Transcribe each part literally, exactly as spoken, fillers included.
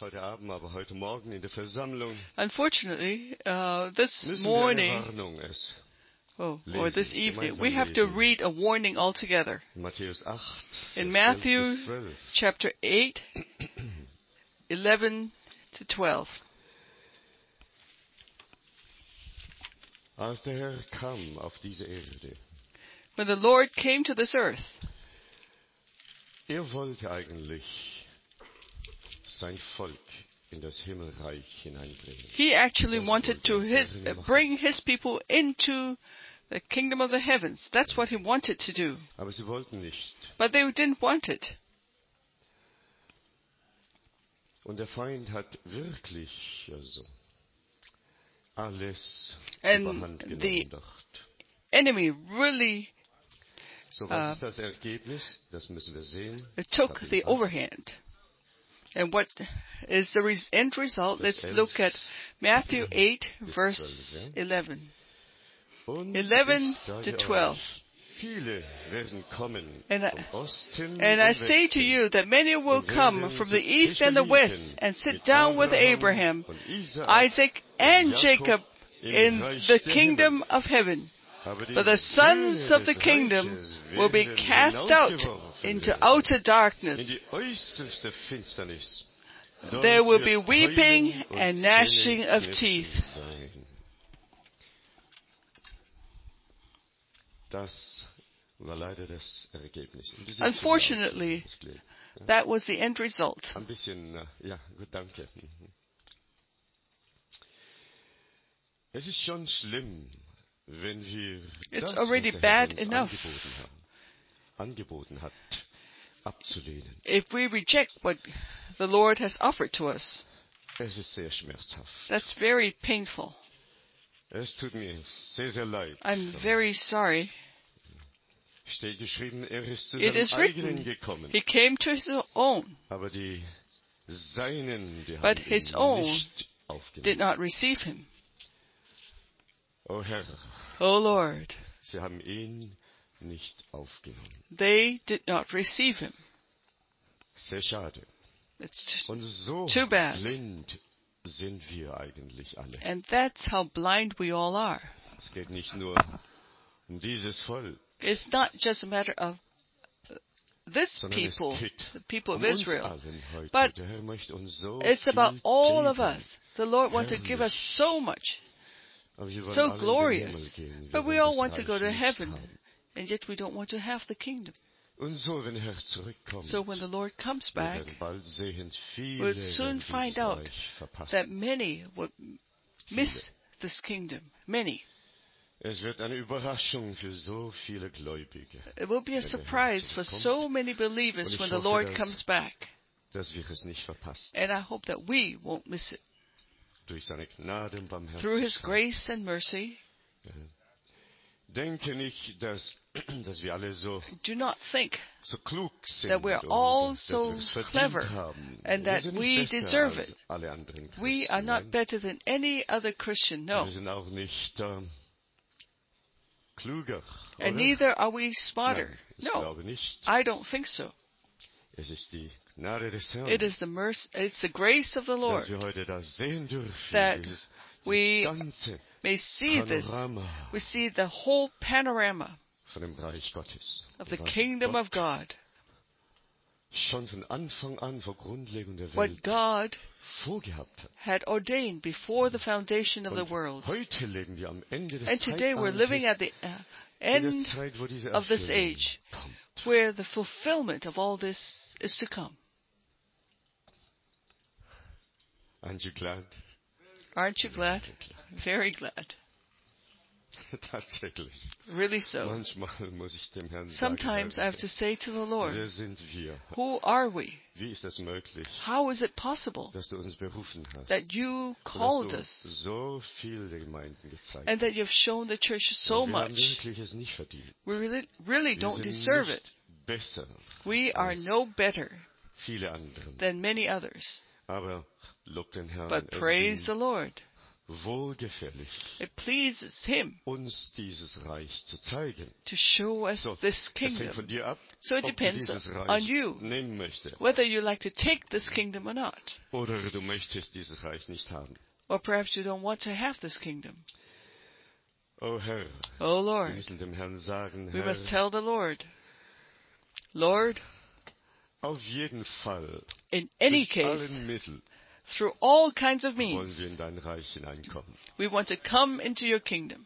Heute Abend, aber heute Morgen in der Versammlung Unfortunately, uh, this müssen wir eine morning, Warnung es oh, or lesen, this evening, gemeinsam we have to lesen. read a warning altogether. In Matthäus acht, In Vers elf Matthew bis zwölf. chapter eight, eleven to twelve. Als der Herr kam auf diese Erde, When the Lord came to this earth, er wollte eigentlich sein Volk in das Himmelreich hineinbringen. he actually Das wanted wollte to er his, gerne uh, machen. bring his people into the kingdom of the heavens. That's what he wanted to do. Aber sie wollten nicht. But they didn't want it. Und der Feind hat wirklich also alles And überhand the genommen dort. enemy really So, uh, was ist das Ergebnis? Das müssen wir sehen. took Kapitel the acht. overhand. And what is the res- end result? Vers Let's elf look at Matthew eight, bis verse zwölf, ja. eleven. Und eleven ich sage to twelve. euch, viele werden kommen And I, vom Osten and I und say to Westen you that many will und come werden from zu the east and the west and sit mit down with Abraham Abraham, und Isaak Isaac, and und Jacob im in Reich the der kingdom Himmel. of heaven. Aber die But the sons Söhne of the des kingdom Reiches will be werden cast out hinausgeworfen into werden outer in darkness. die äußerste Finsternis. Dort There will wird be weeping Heulen und and gnashing of Zähneknirschen teeth. sein. Das war leider das Ergebnis. Ein bisschen zu laut. Unfortunately, Ich glaube, ja. that was the end result. Ein bisschen, äh, ja, gut, danke. Mhm. Es ist schon schlimm, wenn wir It's das, already was der Herr bad uns enough angeboten hat, angeboten hat, abzulehnen. if we reject what the Lord has offered to us. Es ist sehr schmerzhaft. That's very painful. Es tut mir sehr, sehr leid. I'm very sorry. Steht geschrieben, er ist zu It seinem is eigenen written, gekommen. he came to his own, Aber die Seinen, die but haben his ihn own nicht did aufgenommen. not receive him. O Herr, O Lord, sie haben ihn nicht aufgenommen. they did not receive him. Sehr schade. It's t- Und so Too bad. blind sind wir eigentlich alle. and that's how blind we all are. Es geht nicht nur um dieses Volk, It's not just a matter of uh, this sondern es people, geht the people of um uns Israel. allen heute. But Der Herr möchte uns so It's viel about all of geben. us. The Lord wants to give us so much, Aber wir wollen so alle in den glorious. Himmel gehen. Wir But we wollen all das want to Reich go to nicht heaven, haben. and yet we don't want to have the kingdom. Und so, wenn der Herr zurückkommt, So when the Lord comes wir back, werden bald sehen, viele we'll soon werden find dieses out Reich verpassen. that many would miss this kingdom. Many. Es wird eine Überraschung für so viele Gläubige, It will be a surprise for so many believers when the Lord comes back. dass wir es nicht verpassen. And I hope that we won't miss it. Durch seine Gnade und Through His Barmherzigkeit. grace and mercy, Denke nicht, dass, dass wir alle so, do not think so klug sind that we're und all dass so wir es verdient clever haben. and Wir that sind we nicht besser deserve als it. alle anderen Christen. We are not Nein. better than any other Christian, no. Wir sind auch nicht ähm, klüger. And oder? neither are we smarter. Nein, ich No, glaube nicht. I don't think so. Es ist die Gnade des Herrn, It is the mercy, it's the grace of the Lord dass wir heute das sehen dürfen. that Dieses we ganze may see this. Panorama We see the whole panorama von dem Reich Gottes. of the Was kingdom Gott of God. schon von Anfang an vor Grundlegung der What Welt God vorgehabt hat. had ordained before the foundation of the Und world. heute leben wir am Ende des And today we're living at the uh, in der end Zeit, wo diese of this Erfüllung age, kommt. where the fulfillment of all this is to come. Aren't you glad? Aren't you glad? Very glad. Tatsächlich. Really so. Manchmal muss ich dem Herrn Sometimes I have sagen, to say to the wer Lord, sind wir? who are we? Wie ist es möglich, How is it possible dass du uns berufen hast? that you Und called dass du us so viel der Gemeinden gezeigt and that you've shown the church so hast. Wir haben much? wirklich es nicht verdient. We really, really Wir don't sind deserve nicht it. besser We are als no better viele andere. than many others. Aber lob den Herrn. But Es praise ist the ihm Lord. wohlgefällig, It pleases Him uns dieses Reich zu zeigen. to show us So, this es hängt von kingdom. dir ab, So it ob du depends dieses on Reich you, nehmen möchtest. whether you like to take this kingdom or not. Oder du möchtest dieses Reich nicht haben. Or perhaps you don't want to have this kingdom. Oh Herr, Oh wir Lord, müssen dem Herrn sagen, we Herr, must tell the Lord, Lord, auf jeden Fall, in any durch alle case, Mittel through all kinds of wollen wir means, in dein Reich hineinkommen. we want to come into your kingdom.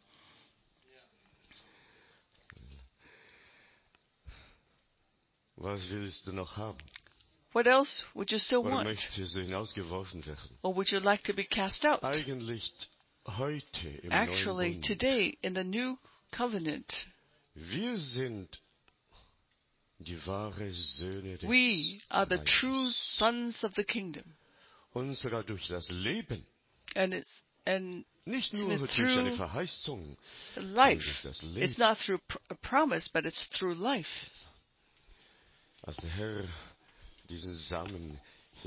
Was willst du noch haben? What else would you still Oder want? möchtest du hinausgeworfen werden? Or would you like to be cast out? Eigentlich heute im Actually, neuen Bund. today, in the new covenant, Wir sind die wahre Söhne des we are the Reiches. true sons of the kingdom. Und sogar durch das Leben. And it's and Nicht It's nur with durch eine through Verheißung, the sondern life. durch das Leben. It's not through pr- a promise, but it's through life. Als der Herr diesen Samen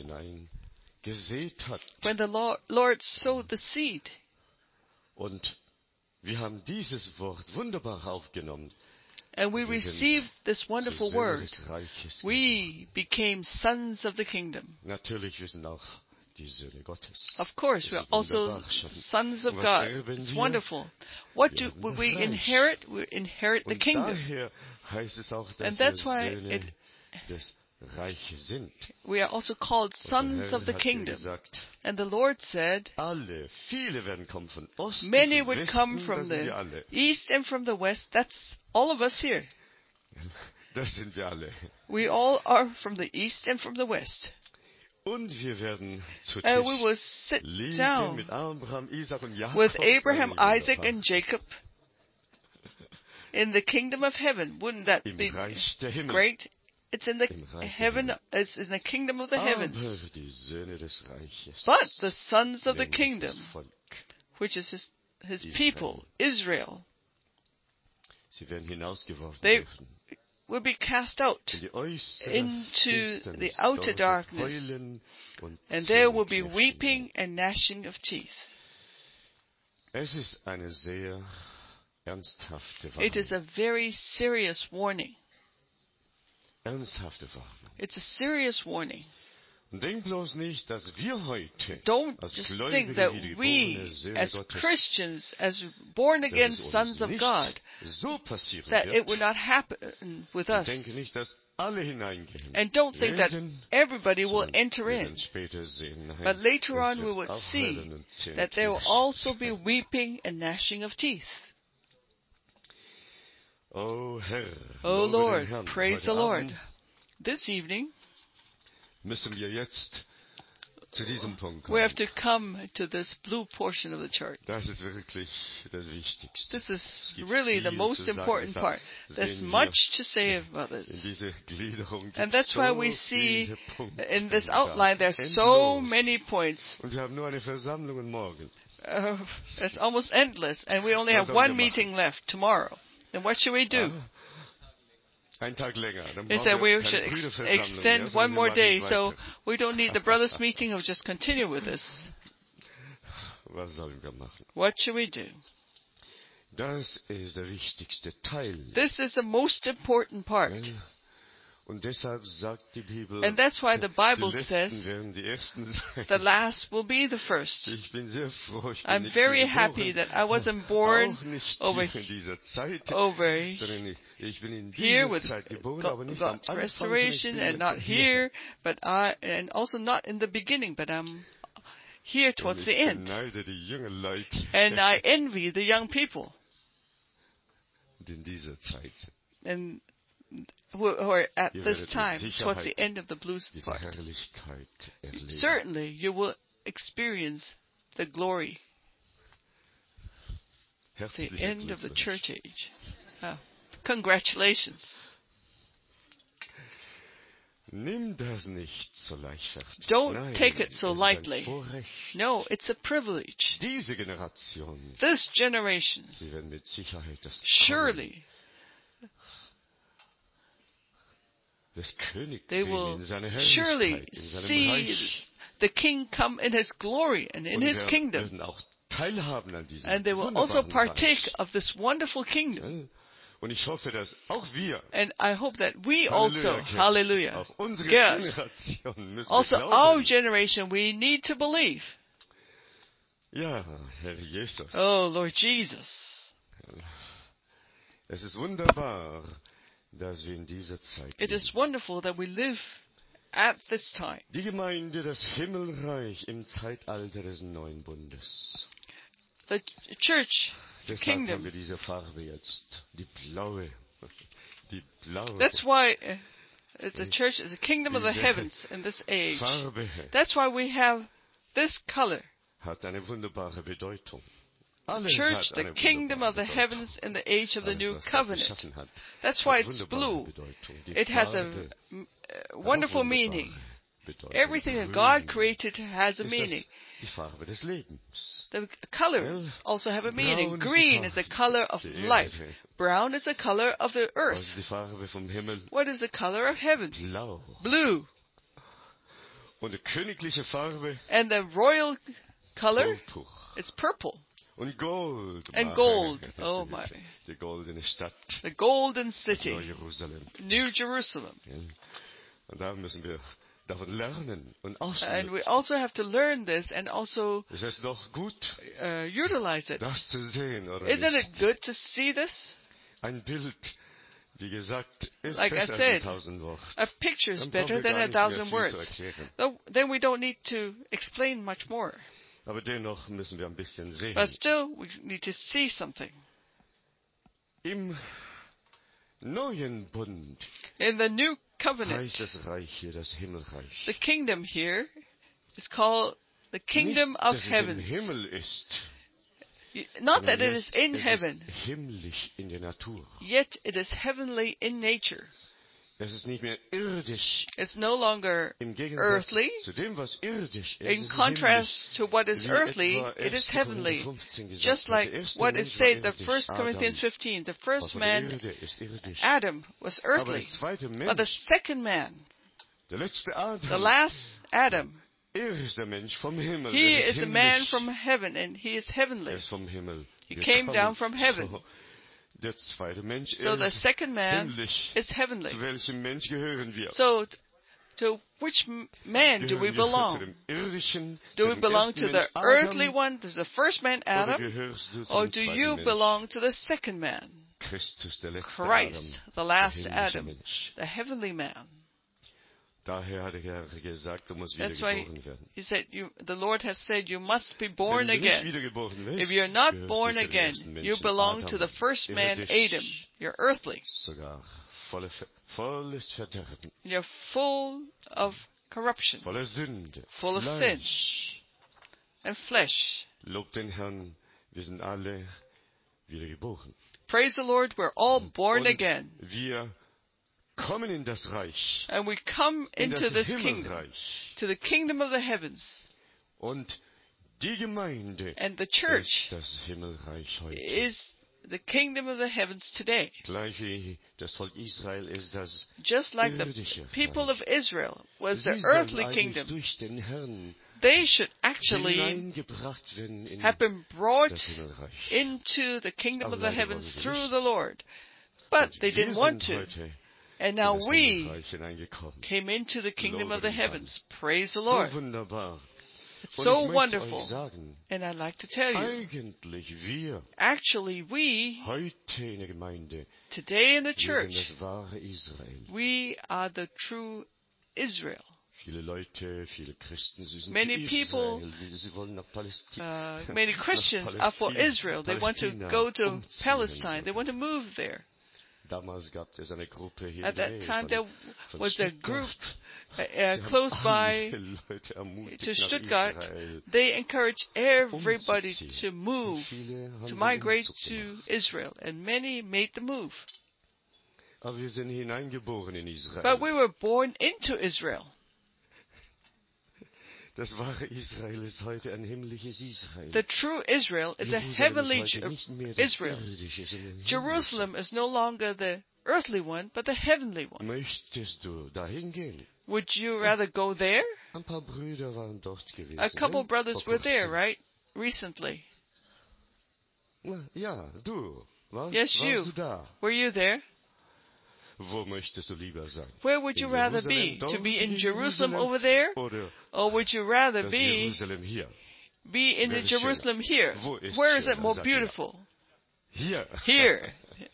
hineingesät hat. When the Lord, Lord sowed the seed, Und wir haben dieses Wort wunderbar aufgenommen. and we Wir sind received this zu wonderful Söhne word, des Reiches. we became sons of the kingdom. Natürlich, wir sind auch die Söhne Gottes. Of course, Das we are ist also wunderbar schon. sons of Was God. erben It's wir? wonderful. What Wir do erben will das we Reich. inherit? We inherit the Und kingdom. daher heißt es auch, dass And that's wir why Söhne it- des Reiches sind. We are also called Und der sons Herr of the hat kingdom. gesagt, And the Lord said, alle, viele werden kommen von Osten, many von would Westen, come das from sind wir the alle. east and from the west. That's all of us here. Das sind wir alle. We all are from the east and from the west. Und wir werden zu And we Tisch will sit liegen down mit Abraham, Isaac und Jakob. with Das ist Abraham, eine Isaac, wunderbar. and Jacob in the kingdom of heaven. Wouldn't that Im be Reich der Himmel. great? It's in the Im Reich der heaven. Himmel. It's in the kingdom of the Aber heavens. die Söhne des Reiches, But the sons of the nämlich kingdom, das Volk, which is his, his Israel. people, Israel, sie werden hinausgeworfen They- dürfen. will be cast out, In die äußere into Finsternis, the outer dort wird darkness, Heulen und and there will be Zähneknirschen weeping and gnashing of teeth. sein. Es ist eine sehr ernsthafte It is Warnung. a very serious warning. Ernsthafte Warnung. It's a serious warning. Und denk bloß nicht, dass wir heute Don't als just Gläubige think that wie we, geborene Söhne as Gottes, Christians, as born again dass es uns sons of nicht God, so passieren that it wird. will not happen with Und us. denke nicht, dass alle hineingehen And don't think that werden, everybody will sondern enter wir in. werden später sehen, nein, But later es on we wird would auch see Heulen und that there will Zähneknirschen also be sein. weeping and gnashing of teeth. Oh Herr, Oh lobe den Lord, Herrn. praise the Heute Lord. Abend This evening, müssen wir jetzt zu diesem Punkt we have kommen. to come to this blue portion of the chart. Das ist wirklich das Wichtigste. This is gibt really the viel most zu sagen, important deshalb part. There's sehen wir much to say about In this. diese Gliederung And gibt that's why so we see viele Punkte. in this da. outline there's so Endlos. many points. Und wir haben nur eine Versammlung und morgen. Uh, it's almost endless, and we only Was have sollen one wir meeting left tomorrow. And what should we do? Ah, ein Tag länger. Dann They brauchen said wir we should keine ex- Brüderversammlung mehr, extend sondern one wir more machen day, es so weiter. we don't need the brothers' meeting. We'll just continue with this. Was sollen wir machen? What should we do? Das ist der wichtigste Teil. This is the most important part. Gell? Und deshalb sagt die Bibel, And that's why the Bible die says Letzten werden die Ersten sein. the last will be the first. Ich bin sehr froh, ich bin I'm nicht very hier happy geboren, that I wasn't born auch nicht over, hier in dieser Zeit, over sondern ich, ich bin in here dieser with Zeit geboren, aber Go- nicht am God's Anfang, sondern ich restoration bin and jetzt not hier. here, but I, and also not in the beginning, but I'm here Und towards ich the end. beneide die jungen Leute, And I envy the young people die in dieser Zeit sind. and who who are at Ihr this werdet mit time towards the Sicherheit end of the blues diese part. Herrlichkeit erleben. Certainly, you will experience the glory, the Herzlichen end of the Glückwunsch. church age. Oh, congratulations. Nimm das nicht so leichtfertig. Don't Nein, take it so es ist ein lightly. Vorrecht. No, it's a privilege. Diese Generation, This generation, sie werden mit Sicherheit das Kommen surely, des Königs they sehen will in seiner surely Herrlichkeit, in seinem see Reich. the King come in His glory and in Und His wir kingdom. werden auch teilhaben an diesem And they will also wunderbaren partake Reich. of this wonderful kingdom. Ja? Und ich hoffe, dass auch wir, And I hope that we also, Kirche, hallelujah, auch unsere yes, Generation müssen also wir our glauben. generation, we need to believe. Ja, Herr Jesus. Oh, Lord Jesus. Es ist wunderbar, dass wir in dieser Zeit It is leben. wonderful that we live at this time. Die Gemeinde, das Himmelreich im Zeitalter des neuen Bundes. The church, the Deshalb haben kingdom. wir diese Farbe jetzt, die blaue, die blaue That's why uh, the church is a kingdom of the Diese heavens in this age. Farbe That's why we have this color. hat eine wunderbare Bedeutung. The Alles church, hat the eine kingdom of the wunderbare heavens in the age of the Alles, new was Gott covenant. geschaffen hat, That's hat why it's wunderbare blue. Bedeutung. Die It has a Farbe m- uh, hat auch wonderful wunderbare meaning. Bedeutung. Everything that Grün God created has a ist meaning. das die Farbe des Lebens. The colors also have a meaning. Brown is the Green is the color of der life. Erde. Brown is the color of the Was earth. ist die Farbe vom Himmel? What is the color of heaven? Blau. Blue. Und die königliche Farbe? And the royal color Goldtuch. is purple. Und Gold. And gold. Oh my. Die goldene Stadt. The golden Neu city. Jerusalem. New Jerusalem. Ja. Und da müssen wir davon lernen und And we ausnutzen. also have to learn this and also Ist es doch gut, uh, utilize it. das zu sehen, oder Isn't nicht? it good to see this? Ein Bild, wie gesagt, ist Like I besser said, als ein tausend Worte. A picture is Dann brauchen better wir than gar a nicht mehr thousand viel words. zu erklären. Though- Then we don't need to explain much more. Aber dennoch müssen wir ein bisschen sehen. But still, we need to see something. Im neuen Bund In the new covenant, heißt das Reich hier das Himmelreich. the kingdom here is called the kingdom Nicht, of dass es im heavens. Himmel ist, Y- Not that sondern it is jetzt in ist heaven, es himmlisch in der Natur. yet it is heavenly in nature. Es ist nicht mehr irdisch. It's no longer Im Gegensatz earthly. zu dem, was irdisch ist, In ist es contrast to what is Wie earthly, etwa it is erster heavenly. Korinther fünfzehn gesagt Just hat, like der erste what Mensch is war said, the irdisch, First Adam, Corinthians fifteen, the war first von der man, Erde, ist irdisch. Adam, was Aber earthly. der zweite But the Mensch, second man, der letzte Adam, the last Adam, er ist der Mensch vom Himmel. he er is a man himmlisch. from heaven and he is Er heavenly. ist vom Himmel He gekommen. came down from heaven. So, der zweite Mensch So the ist second man himmlisch. is heavenly. Zu welchem Mensch gehören wir? So t- to which m- man do we Gehören wir zu belong? dem irdischen, Do zu we dem belong ersten to the Mensch earthly Adam, one, to the first man oder Adam, gehörst du zu or dem do zweiten you Mensch? belong to the second man, Christus, der letzte Christ, Adam, the last der himmlische Adam, Mensch. the heavenly man? Daher hat der Herr gesagt, du musst That's why wiedergeboren werden. he said, you, the Lord has said, you must be born Wenn du nicht again. wiedergeboren wirst, If you're not gehörst born du zu den again, ersten you Menschen, belong Adam, to the first man, irdisch, Adam. You're earthly. sogar volle, Ver- volles Verderben, You're full of corruption voller Sünde, Full of Fleisch. and flesh. Lob den Herrn, wir sind alle wiedergeboren. Praise the Lord, we're all born Und again. wir kommen in das Reich, And we come in into das this kingdom, Himmelreich. to the kingdom of the heavens. Und die Gemeinde And the ist church das Himmelreich heute. is the kingdom of the heavens today. Gleich wie das Volk Israel ist das Just like the irdische people of Reich. Israel was the Sie sollen earthly eigentlich kingdom. durch den Herrn They should actually hineingebracht werden in have been brought das Himmelreich. into the kingdom of the Aber leider heavens wollen sie through nicht. the Lord. But Und they wir didn't want sind to. heute And in now das we Himmelreich hineingekommen. came into the kingdom of Lobe the den Herrn. heavens. Praise the So Lord. wunderbar. It's Und so ich möchte wonderful. euch sagen, And I'd like to tell you, eigentlich wir actually we, heute in der Gemeinde, today in the wir sind church, das wahre Israel. we are the true Israel. Viele Leute, viele Christen, sie sind Many für people, Israel. Sie wollen nach Palästina. Uh, many Christians are for Israel. They want to go to Palestine. They want to move there. Damals gab es eine Gruppe hier At in der that Nähe time, von, there von was a Stuttgart. group uh, uh, Sie haben close by alle Leute ermutigt, to nach Stuttgart. Israel They encourage everybody umzuziehen. to move, Viele haben to den migrate Umzug to gemacht. Israel, and many made the move. Aber wir sind hineingeboren in Israel. But we were born into Israel. Das wahre Israel ist heute ein himmlisches Israel. The true Israel is a Jerusalem heavenly ist heute Ju- nicht mehr das Israel. irdische, sondern Jerusalem is no longer the earthly one, but the heavenly one. himmlische. Möchtest du dahin gehen? Would you rather go there? Ein paar Brüder waren dort gewesen. A couple ne? brothers Vor were there, kurzem. right? Recently. Na, ja, du. Warst, Yes, warst you. du da? Were you there? Wo möchtest du lieber sein? Where would you In rather Jerusalem, be? To dort be in in Jerusalem Jerusalem over there? Oder Or would you rather das be Jerusalem hier? be in Wer the ist schöner? Jerusalem here? Wo ist Where is it schöner? more Sag mir mal. beautiful? Hier. Here.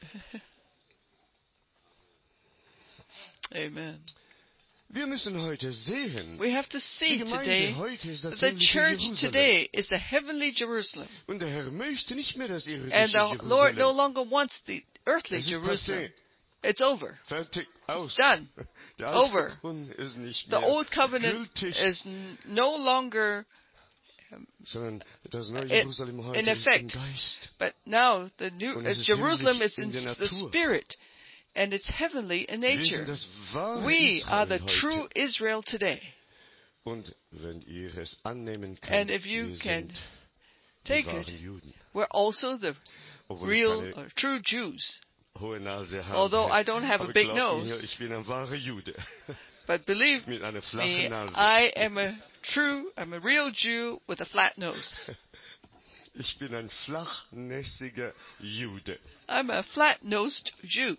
Amen. Wir müssen heute sehen, We have to die see Gemeinde today heute ist das that the himmlische church Jerusalem. today is the heavenly Jerusalem. Und der Herr möchte nicht mehr das irdische And the Lord no Jerusalem. longer wants the earthly Es ist Jerusalem. passé. It's over. Fertig, aus. It's done. Der alte Over. Bund ist nicht The mehr old covenant gültig, is n- no longer, sondern das neue in- Jerusalem heute in ist im effect. Geist. But now the new Und uh, es ist Jerusalem himmlisch is in in der s- the Natur. spirit, and it's heavenly in Wir nature. sind das wahre We are the Israel heute. true Israel today. Und wenn ihr es annehmen könnt, And if you wir can sind die take wahren it, Juden. we're also the Obwohl ich real, keine uh, true Jews. hohe Nase habe. Although I don't have a Aber big glaubt mir, nose. ich bin ein wahrer Jude. But believe Mit einer me, flachen Nase. I am a true, I'm a real Jew with a flat nose. Ich bin ein flachnässiger Jude. I'm a flat-nosed Jew.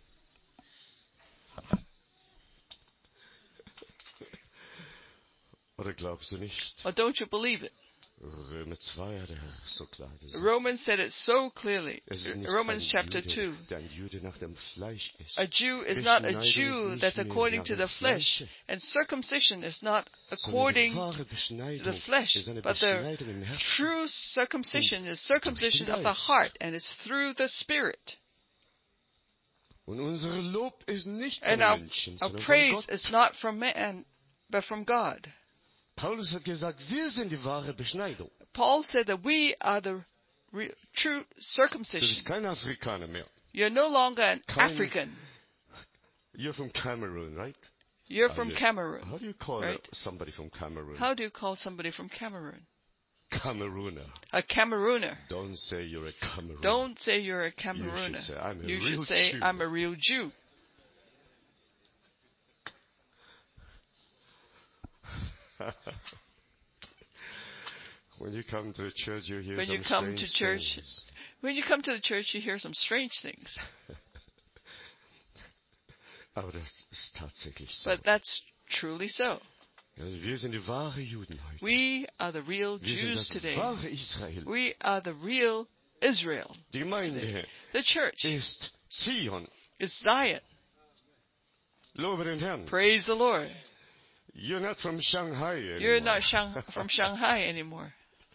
Oder glaubst du nicht? Or don't you believe it? Römer zwei hat er so klar gesagt. Romans said it so clearly. Es ist nicht Romans ein chapter Jude, two. der ein Jude nach dem Fleisch ist. A Jew is Christen not a Neigung Jew ist nicht that's mehr according nach to dem the flesh, Fleische, and circumcision is not sondern die according wahre to the Beschneidung flesh, ist eine but the Beschneidung im Herzen. true circumcision is circumcision of the heart, and it's through the Spirit. Und unser Lob ist nicht von And den our, Menschen, our sondern von praise Gott. is not from man, but from God. Paulus hat gesagt, wir sind die wahre Beschneidung. Paul said that we are the re- true Du bist circumcision. kein Afrikaner mehr. You're no longer an Kein- African. You're from Cameroon, right? You're Are from you- Cameroon. How do you call right? somebody from Cameroon? How do you call somebody from Cameroon? Camerooner. A Camerooner. Don't say you're a Cameroon. Don't say you're a Camerooner. say, "I'm a You real should say, Jew." I'm a real Jew. When you come to church, you hear When some you come to strange church, things. when you come to the church, you hear some strange things. Aber das ist tatsächlich so. But that's truly so. Also wir sind die wahre Juden heute. We are the real Wir sind Jews das today. wahre Israel. We are the real Israel. Die Gemeinde The church ist Zion. is Zion. Lobe den Herrn. Praise the Lord. You're not from Shanghai anymore. You're not Shang- from Shanghai anymore.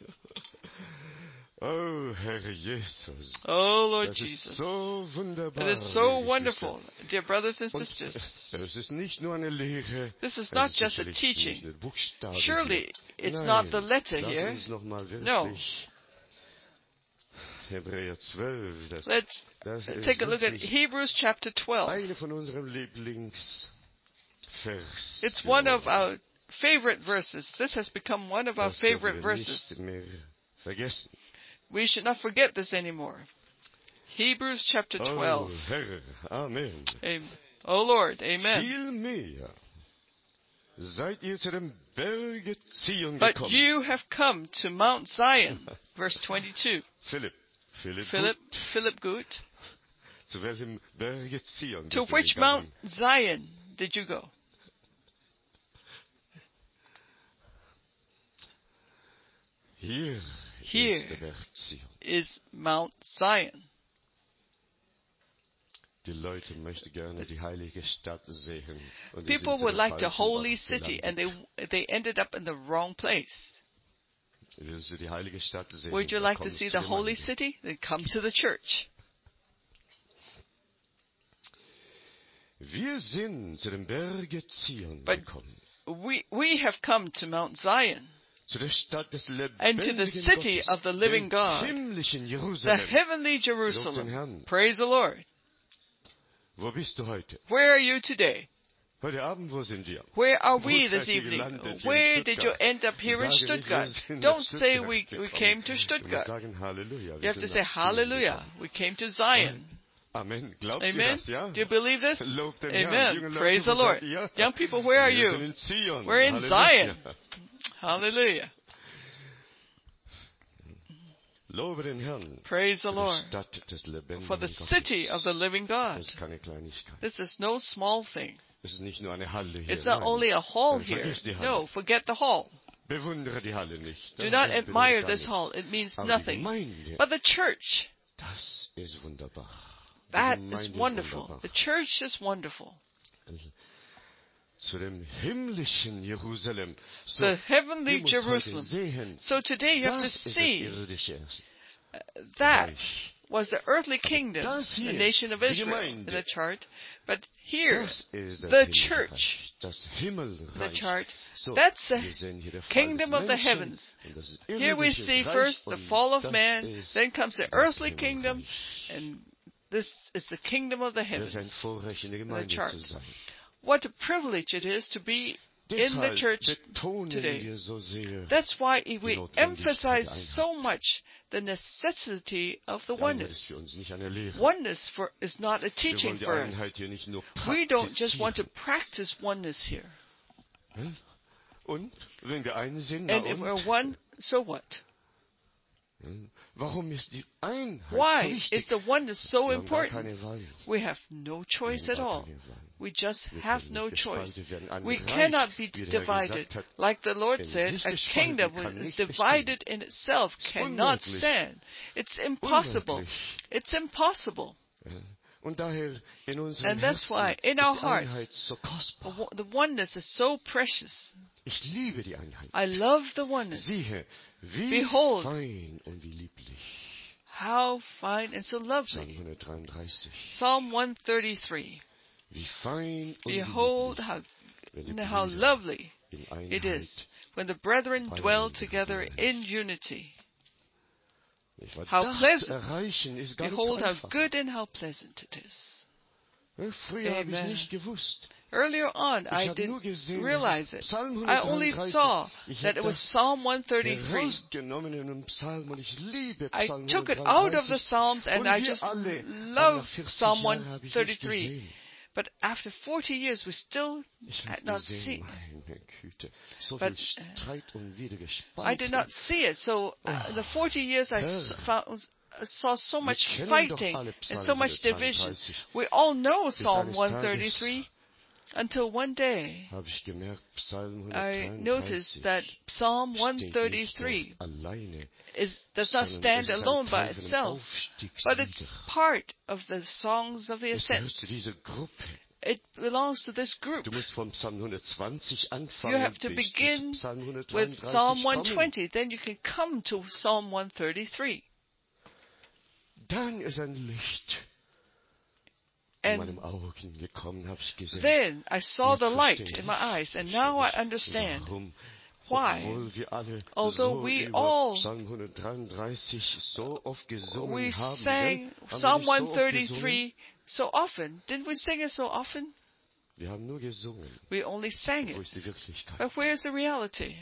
Oh, Herr Jesus. Oh, Lord Das Jesus. ist so wunderbar. It is so liebe wonderful, dear brothers and Geschwister. sisters. Und es ist nicht nur eine Lehre. This is es not ist just a sicherlich teaching. nicht eine Buchstabe Surely hier. it's Nein, not the letter lass here. uns noch mal wirklich No. Hebräer zwölf. Das, Let's das ist take a look at wirklich Hebrews chapter twelve. eine von unseren Lieblingsvers. It's one of our favorite verses. This has become one of our Das dürfen favorite wir nicht verses. mehr vergessen. We should not forget this anymore. Hebrews chapter Oh, twelve. Herr, Amen. Amen. Oh Lord, amen. Vielmehr seid ihr zu dem Berge Zion But gekommen. you have come to Mount Zion. Verse twenty-two. Philipp, Philipp, Philip, Gut. Philip Gut. Zu welchem Berge Zion To bist du which gegangen? Mount Zion did you go? Hier, Hier. ist der Berg Zion. Is Mount Zion. Die Leute möchten gerne die heilige Stadt sehen. Und sie People sind zu would dem like the falschen holy Ort city, and gelandet. they they ended up in the wrong place. Willst du die heilige Stadt sehen? Would you dann like to kommst see du the zur holy Gemeinde. city? Then come to the church. Wir sind zu dem Berge Zion But gekommen. we we have come to Mount Zion, Zu der Stadt des and to the lebendigen city Gottes, of the living dem God, himmlischen the Jerusalem. heavenly Lob den Jerusalem. Herrn. Praise the Lord. Wo bist du heute? Where are you today? Heute Abend, wo sind wir? Where are Wo we seid this ihr evening? gelandet hier in Where did you Stuttgart? end up here in Sage nicht, wir Stuttgart? sind Don't nach say Stuttgart we we gekommen. came to Du musst Stuttgart. sagen Halleluja. You Wir have to sind say nach Zion Hallelujah. gekommen. We came to Zion. Amen. Glaubt ihr Amen. das, ja? Do you believe this? Lobt den Herrn. Amen. Junge Leute, Praise the wo Lord. seid ihr? Young people, where are Wir sind you? in Zion. We're in Halleluja. Zion. Hallelujah. Lobe den Herrn. Praise the Für die Lord. Stadt des lebendigen For the Gottes. city of the living God. Das ist keine Kleinigkeit. This is no small thing. Es ist nicht nur eine Halle hier. It's not Nein. only a hall Dann here. vergiss die Halle. No, forget the hall. Bewundere die Halle nicht. Do Das not bedeutet admire gar this nichts. hall. It means Aber die nothing. Gemeinde, But the church, das ist wunderbar. Die that Gemeinde is ist wonderful. wunderbar. The church is wonderful. Zu dem himmlischen Jerusalem. So, The heavenly ihr müsst heute Jerusalem. sehen, So today you have to das ist das see irdische that Reich. was the earthly kingdom, das hier, the nation of die Israel in Gemeinde, the chart. But here, Das ist das the himmlische church, Reich, das the Himmelreich. chart, So, that's the wir sehen hier der Fall kingdom des of the Menschen heavens. und das Here we irdische see Reich first the und fall of das man, ist then comes the das earthly kingdom, Himmelreich. and this is the kingdom of the Das ist ein heavens. Vorrecht, in der The Gemeinde chart. zu sein. What a privilege it is to be in the Deshalb church betonen today. wir so sehr That's why we Notwendigkeit emphasize der Einheit. so much the necessity of the Die Einheit ist oneness. für uns nicht eine Lehre. Oneness for, is not a Wir teaching wollen die for us. Einheit hier nicht nur We don't just want to praktizieren. practice oneness here. Und wenn wir eine sind, na And if und? we're one, so what? Warum ist die Einheit so Why wichtig? is the oneness so Wir haben gar important? keine Wahl. We have no choice Wir at haben gar all. keine Wahl. We just Wir have können no nicht choice. gespalten werden. Ein We Reich, cannot be wie der Herr divided. gesagt hat, Like the Lord wenn said, sich a gespalten kingdom kann that is nicht bestehen. divided in itself cannot Unmöglich. stand. It's impossible. Unmöglich. It's impossible. Ja. Und daher in unseren And that's Herzen why in ist our die hearts, Einheit so The kostbar. wo- the oneness is so precious. Ich liebe die Einheit. I love the oneness. Siehe, wie Behold. fein und wie lieblich. How fine and so Psalm lovely. hundertdreiunddreißig. Psalm one thirty-three. Wie fein und Behold wie lieblich, how, wenn die how Brüder lovely in it Einheit. is when the brethren dwell together in unity. Nicht wahr? How Das pleasant. zu erreichen ist gar nicht Behold so how einfach. good and how pleasant it is. Ja, Früher habe ich Amen. nicht gewusst. Earlier on, Ich I habe nur didn't gesehen, realize das it. ist Psalm I only hundertdreiunddreißig. saw Ich that habe it was das Psalm one thirty-three. herausgenommen in einem Psalm und ich liebe I Psalm took it out of the hundertdreiunddreißig. Psalms and Und I wir just alle, love nach vierzig Psalm Jahren habe ich nicht one thirty-three. gesehen. But after forty years, we still Ich had habe not gesehen, seen. meine Güte, so But, viel Streit und wieder I Gespalten. did not see it. So uh, in the forty years, I s- Herr. found, I saw so much kennen doch fighting alle and Psalm so much division. hundertdreiunddreißig. We all know Bis Psalm eines one Tages thirty-three until one day habe ich gemerkt, Psalm I hundertdreiunddreißig noticed that Psalm one steht nicht thirty-three nur alleine, is does not sondern stand es ist ein alone by Teil von den itself, but it's Aufstiegsliedern. part of the songs of the Es gehört zu ascents. dieser Gruppe. It belongs to this group. Du musst vom Psalm hundertzwanzig You anfangen have to bis zu begin Psalm with hundertdreiunddreißig Psalm one kommen. twenty, then you can come to Psalm one thirty-three. Dann ist ein Licht in meinem And Augen gekommen, habe ich gesehen. then I saw the Jetzt light verstehe in my ich, eyes, and verstehe now I ich, understand warum, why, obwohl wir alle although so we über all- Psalm hundertdreiunddreißig so oft gesungen we haben. sang gell? Haben wir Psalm nicht so one oft thirty-three so often. Didn't we sing it so often? gesungen? Wir haben nur gesungen. We only sang Wo it. ist die Wirklichkeit? But where's the reality?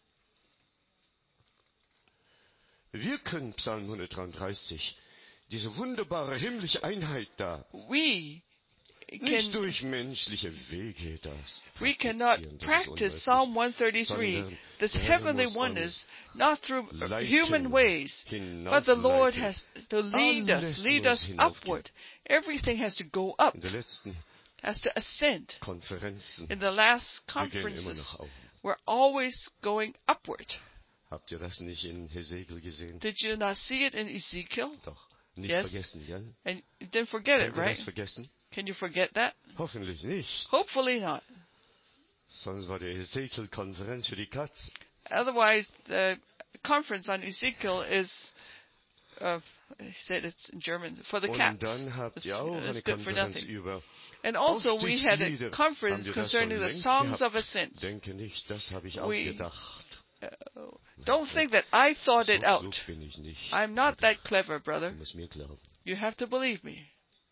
Wir können Psalm hundertdreiunddreißig, diese wunderbare himmlische Einheit da, We nicht can durch menschliche Wege das we cannot praktizieren, das ist practice unmöglich. Psalm one thirty-three, Sondern this der Herr heavenly muss oneness, not through leiten, human ways, but the Lord hinaufleiten. has to lead us, Alles lead muss us hinaufgehen. upward. Everything has to go up, In den letzten has to ascend. Konferenzen, In the last wir gehen immer conferences, nach oben. we're always going upward. Habt ihr das nicht in Hesekiel gesehen? Did you not see it in Ezekiel? Doch, nicht Yes. vergessen, gell? And you didn't forget it, Könnt ihr right? das vergessen? Can you forget that? Hoffentlich nicht. Hopefully not. Sonst war die Hesekiel-Konferenz für die Katz. Otherwise, the conference on Ezekiel is, uh, he said it's in German, for the Und cats. dann habt It's, ihr auch it's eine good for Konferenz nothing. über And also, we had a Aufstiegslieder. conference Haben wir das concerning schon the längst songs gehabt? of ascent. Denke nicht, das habe ich We- ausgedacht. Don't think that I thought So it out. klug bin ich nicht. I'm not that clever, brother. Du musst mir glauben. You have to believe me.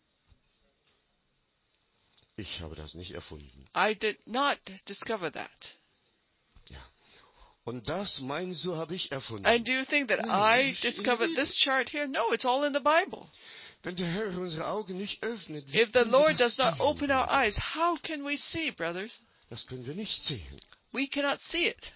Ich habe das nicht erfunden. I did not discover that. Ja. Und das meinst du, habe ich erfunden. And do you think that No, I it's in the discovered Bible. this chart here? No, it's all in the Bible. Wenn der Herr unsere Augen nicht öffnet, wie If the können wir Lord das does not sehen, open our Brüder? eyes, how can we see, brothers? Das können wir nicht sehen. We cannot see it.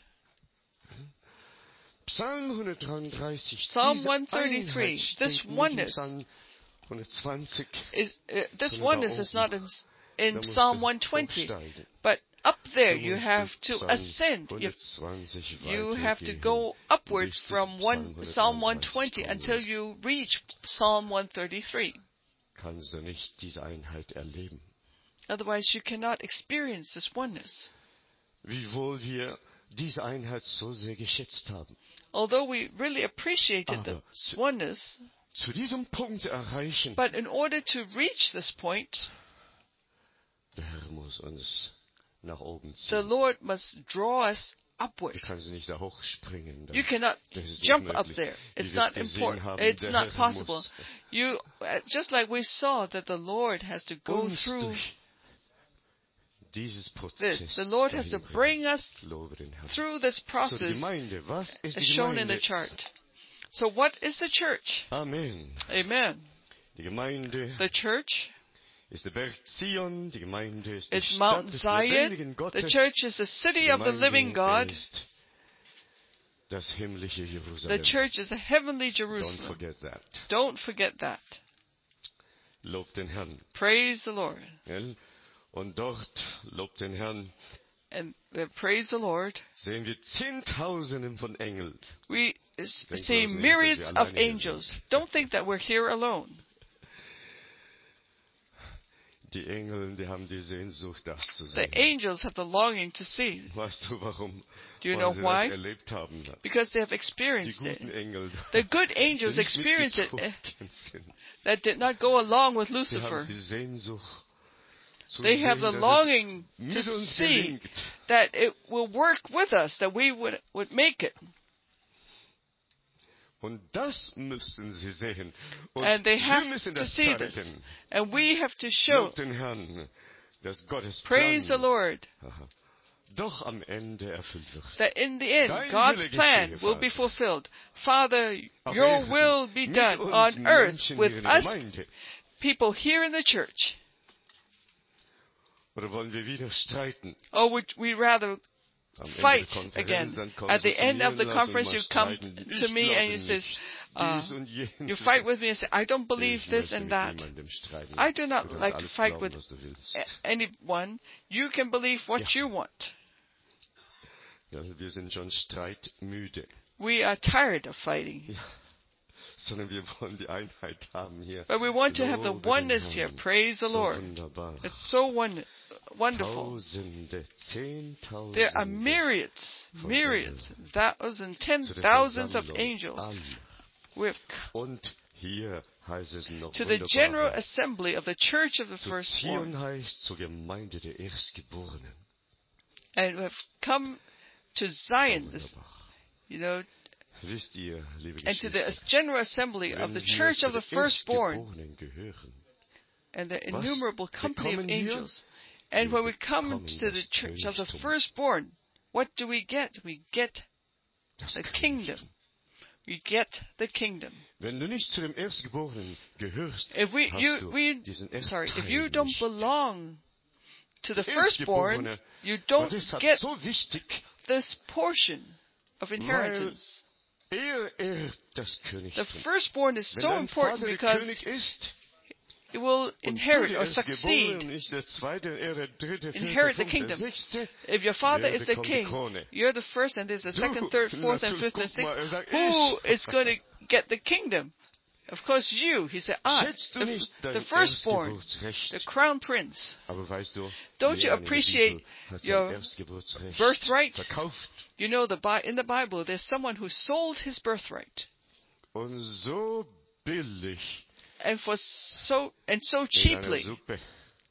Psalm hundertdreiunddreißig, Psalm diese one thirty-three, Einheit steht this nicht in oneness Psalm hundertzwanzig. Is uh, this Sondern da oneness is oben. not in, in Da musst Psalm du one twenty, hochsteigen. but up there Da you musst have du to Psalm ascend. You, hundertzwanzig you have to weitergehen, go upward bis du from Psalm one Psalm one hundertdreiunddreißig twenty kommen until wirst. you reach Psalm one thirty-three. Kannst du nicht diese Einheit erleben. Otherwise, you cannot experience this oneness. Wiewohl wir diese Einheit so sehr geschätzt haben. Although we really appreciated Aber this oneness, zu diesem Punkt erreichen, but in order to reach this point, der Herr muss uns nach oben the ziehen. Lord must draw us upward. Du kannst nicht da hochspringen. Da. You cannot Das ist nicht jump up möglich. there. Wie It's wir not es gesehen important. haben, It's der not Herr possible. muss You uh, just like we saw that the Lord has to go uns through durch dieses this. Prozess The Lord has to dahin bring us Lobe den Herrn. through this So, die process Gemeinde, was ist as die shown in the Gemeinde? chart. So what is the church? Amen. Amen. Die Gemeinde The church ist der Berg Zion, die Gemeinde ist die is Stadt Mount des Zion. lebendigen The Gottes. church is the city of the living God. ist das himmlische The Jerusalem. church is a heavenly Don't Jerusalem. forget that. Don't forget that. Lob den Herrn. Praise the Lord. Gell? Und dort, lob den Herrn, And uh, praise the Lord. sehen wir Zehntausenden von Engeln. We s- Denk see bloß nicht, myriads dass wir of alleine hier angels. sind. Don't think that we're here alone. Die Engel, die haben die Sehnsucht, das zu The sehen. angels have the longing to see. Weißt du warum? Do you Weil know sie why? das erlebt haben. Because they have Die experienced it. guten Engel, The good die angels nicht experienced it eh, mitgezogen sind. that did not go along with Sie Lucifer. haben die Sehnsucht zu They have sehen, the dass longing es to mit uns see gelingt. that it will work with us, that we would, would make it. Und das müssen sie sehen. Und And they wir have müssen to das see this. zeigen. And we have to show, Lob den Herrn, dass Gottes praise the Plan Lord, aha, doch am Ende erfüllt wird. that in the end, Dein God's Wille plan geschehe, will be Vater. fulfilled. Father, Auf your Erden, will be mit done uns on earth Menschen with hier in der us Gemeinde. people here in the church. Oder wollen wir wieder streiten? Or would we rather Am Ende fight der Konferenz, again? dann kommen At sie the zu end mir of the und lassen conference, mal you come streiten. to Ich me and glaube you nicht. say, uh, Dies und jenes. you fight with me and say, I don't believe Ich this möchte and mit that. niemandem streiten. I do not Du kannst like to alles fight glauben, with was du willst. a- anyone. You can believe what Ja. you want. Ja, wir sind schon streitmüde. We are tired of fighting. Ja. Sondern wir wollen die Einheit haben hier. But we want to have the Lobe den oneness here. Herrn. Praise the So Lord. wunderbar. It's so won- wonderful. Tausende, Zehntausende. There are myriads, von myriads, Engeln. thousands, ten zu der thousands of Versammlung angels aller. with Und hier heißt es noch to the general wunderbar. assembly of the church of the Zu firstborn, Zion heißt zur Gemeinde der Erstgeborenen. and have come to So Zion, this, wunderbar. you know, Wisst ihr, liebe and to the Geschwister, general assembly of wenn the wir church zu of the den firstborn Erstgeborenen gehören, and the Was? innumerable Wir company of kommen hier, angels. And wir when we come bekommen to the das church of the Königtum. firstborn, what do we get? We get das the Königtum. kingdom. We get the kingdom. Wenn du nicht zu dem Erstgeborenen gehörst, If we, hast you, du we, diesen sorry, if Erstteil you don't nicht. belong to the Der firstborn, Erstgeborene you war don't deshalb get so wichtig, this portion of inheritance. er erbt das The Königtum. firstborn is Wenn so dein important Vater der because König ist, he will und du inherit der or Erstgeborene succeed, und nicht der Zweite, er der Dritte, Vierte, inherit the Fünfte, kingdom. Sechste, If your father wer is the bekommt die king, Krone? you're the first, and there's the Du, second, third, fourth, and natürlich, fifth, and guck mal, sixth. er sagt, Who ich. is going to get the kingdom? Of course, you. He said, I, Schätzt du the, nicht the dein firstborn, Erstgeburtsrecht? the crown prince. Aber weißt du, Don't you wer in der appreciate Bibel hat sein your Erstgeburtsrecht birthright? verkauft You know, the Bi- in the Bible, there's someone who sold his birthright, und so billig and for so and so in einer cheaply Suppe?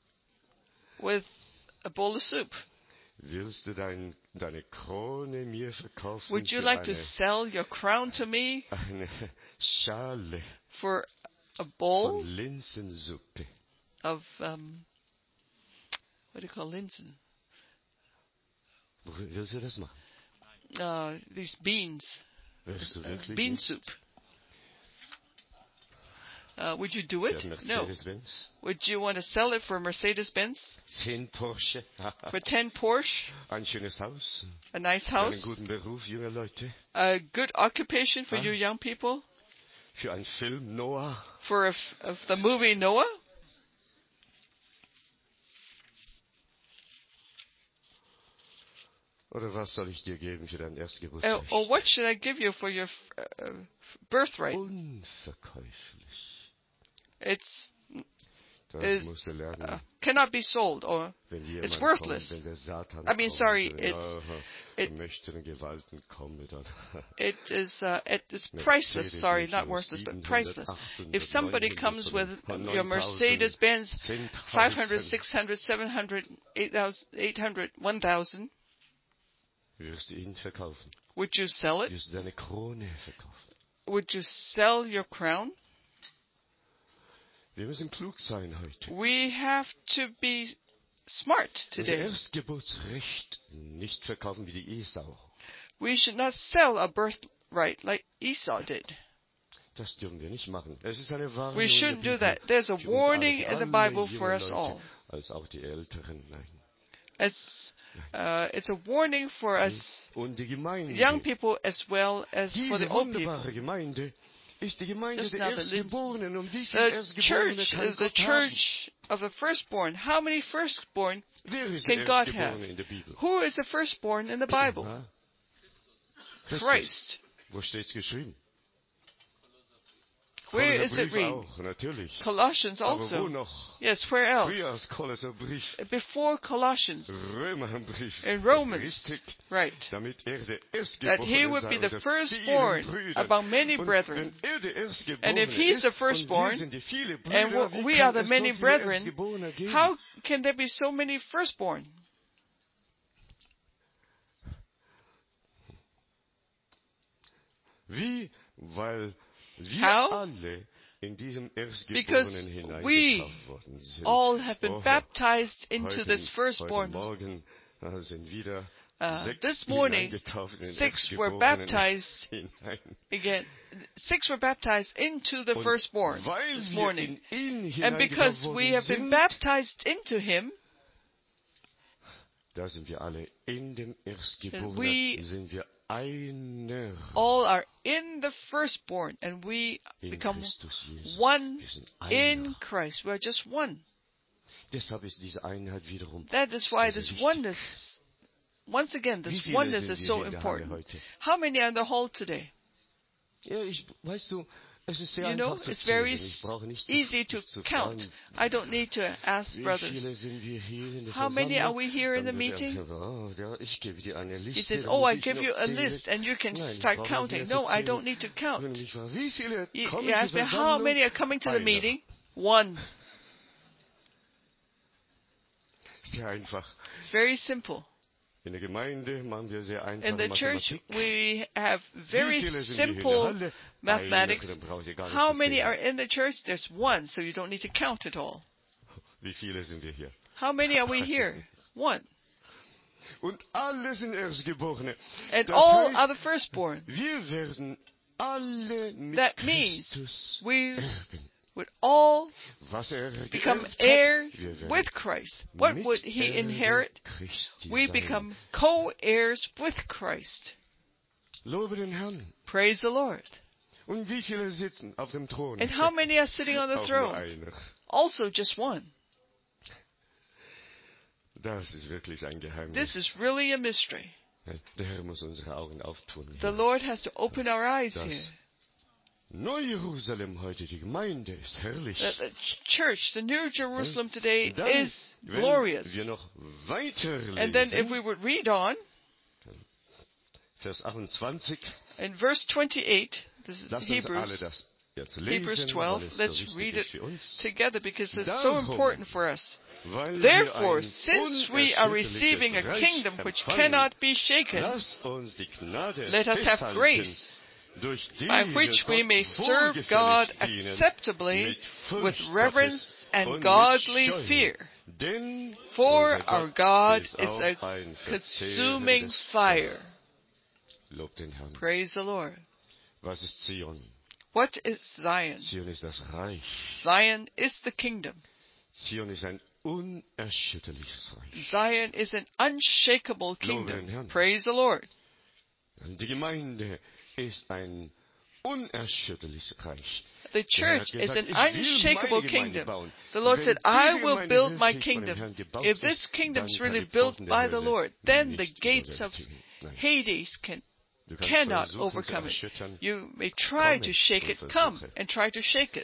with a bowl of soup. Willst du dein, deine Krone mir verkaufen Would you für like to eine, sell your crown to me eine Schale for a von bowl Linsensuppe? of um, what do you call linsen? Willst du das machen? Uh, these beans, Willst du uh, wirklich bean nicht? soup. Uh, would you do it? Für No. Mercedes-Benz. Would you want to sell it for Mercedes-Benz? Zehn Porsche. For ten Porsche? Ein schönes Haus. A nice Für einen house? guten Beruf, junge Leute. A good occupation for Ah. you young people? Für einen Film, Noah. For a f- of the movie Noah? Oder was soll ich dir geben für dein Uh, Erstgeburtsrecht? or what should I give you for your f- uh, f- birthright? Unverkäuflich. It's Das is musst du lernen. uh, cannot be sold, or Wenn it's jemand worthless. kommt, wenn der Satan I mean, kommt, sorry, und, it's- ja, it- mächtigen Gewalten kommen, dann It is uh, it is priceless. Sorry, not worthless, but priceless. If somebody comes with your Mercedes-Benz five hundred, six hundred, seven hundred, eight thousand, eight hundred, one thousand, wirst du ihn verkaufen. would you sell it? Wirst du deine Krone verkaufen. Would you sell your crown? Wir müssen klug sein heute. We have to be smart Unser today. Erstgeburtsrecht nicht verkaufen wie die Esau. We should not sell a birthright like Esau did. Das dürfen wir nicht machen. Es ist eine Warnung We in der shouldn't do Bibel that. There's a für uns warning alle, in the alle Bible junge for us Leute, all. als auch die Älteren. Nein. It's, uh, it's a warning for us Und die Gemeinde, young people as well as for the diese old people. wunderbare Gemeinde, ist die Gemeinde Just der now the Erstgeborenen. Und wie viele The Erstgeborene church kann is the Gott haben? church of the firstborn. How many firstborn Wer ist can der God Erstgeborene have? in der Bibel? Who is the firstborn in the Bible? Ja? Christus. Christ. Wo steht's geschrieben? Where is it Kolosserbrief read? auch, natürlich. Colossians Aber wo also. noch? Yes, where else? Früher als Kolosserbrief. Before Colossians. Römerbrief. In Romans. Richtig. Right. Damit er der That he Erstgeborene would sei be unter the vielen firstborn Brüdern. among many Und brethren. wenn er der Erstgeborene And if he's ist, the und firstborn, wir sind die viele Brüder, And wie we kann are the es many so viele brethren. Erstgeborene geben? How can there be so many firstborn? Wie? Weil wir How? alle in diesem Because Erstgeborenen we hineingetauft worden sind. all have been Oh, baptized into heute, this firstborn. Heute Morgen äh, sind wieder Uh, sechs this morning, hineingetauft in den six were Erstgeborenen baptized hinein. again. Six were baptized into the Und firstborn weil this wir morning. in ihn And because hineingetauft we worden have been sind, baptized into him, da sind wir alle in dem Erstgeborenen, we sind wir einer all are in the firstborn, and we in become Christus Jesus. one Wir sind in einer. Christ. We are just one. Deshalb ist diese Einheit wiederum That is why sehr this wichtig. oneness, once again, Wie this viele oneness sind is wir so hier in der Halle important. heute? How many are in the hall today? Ja, ich, weißt du, es ist sehr You know, einfach zu it's zählen. very Ich brauche nicht zu, easy to zu count. fragen, I don't need to ask wie brothers. viele sind wir hier in der How many are Versammlung? we here in the Dann würde er meeting? sagen, oh, ja, ich gebe dir eine Liste. He says, dann oh, muss I ich give noch you a zählen. list and you can Nein, start brauche counting. nicht No, zu I zählen. don't need to Wenn count. du mich fragst, wie viele You, kommen you ask zur me, how many are Versammlung? coming to the Einer. meeting? One. Sehr einfach. It's very simple. In der Gemeinde machen wir sehr In einfache the church, Mathematik. we have Wie very viele sind wir hier in der simple Halle? mathematics. Einer, dann braucht ihr gar nicht How zu many zählen. are in the church? There's one, so you don't need to count it all. Wie viele sind wir hier? How many are we here? One. Und alle sind Erstgeborene. And Das all heißt, are the firstborn. wir werden alle mit That means Christus we erben. would all Was er become geerbt hat, heirs wir werden with Christ. What would he Miterben inherit? Christi We sein. become co-heirs with Christ. Lobe den Herrn. Praise the Lord. Und wie viele sitzen auf dem Thron? And how many are sitting on the Auch nur throne? einer. Also just one. Das ist wirklich ein Geheimnis. This is really a mystery. Der Herr muss unsere Augen auftun. The Lord has to open our eyes Das here. Neu-Jerusalem heute, die Gemeinde, ist herrlich. The, the ch- church, the New Jerusalem today, Dann, is wenn glorious. wir noch weiter And then if lesen, we would read on, Vers achtundzwanzig, in verse twenty-eight, this is lasst uns alle Hebrews, das jetzt Hebrews lesen, twelve, weil es let's so wichtig read ist it für uns. together because it's so Darum, important for us. Weil Therefore, wir ein since we are receiving a unerschütterliches kingdom Reich which empfangen, cannot be shaken, lasst uns die Gnade let us have festhalten, grace durch die by wir which we Gott may serve wohlgefällig God dienen, acceptably mit Furcht with Gottes reverence and und godly mit Scheu. fear. Denn For unser our Gott God ist is auch a ein consuming verzehrendes fire. Lob den Herrn. Praise the Lord. Was ist Zion? What is Zion? Zion ist das Reich. Zion is the kingdom. Zion ist ein unerschütterliches Reich. Zion is an unshakable kingdom. Praise the Lord. Die Gemeinde ist ein unerschütterliches Reich. The church is an unshakable kingdom. The Lord said, I will build my kingdom. If this kingdom is really built by the Lord, then the gates of Hades can cannot overcome it. You may try to shake it. Come and try to shake it.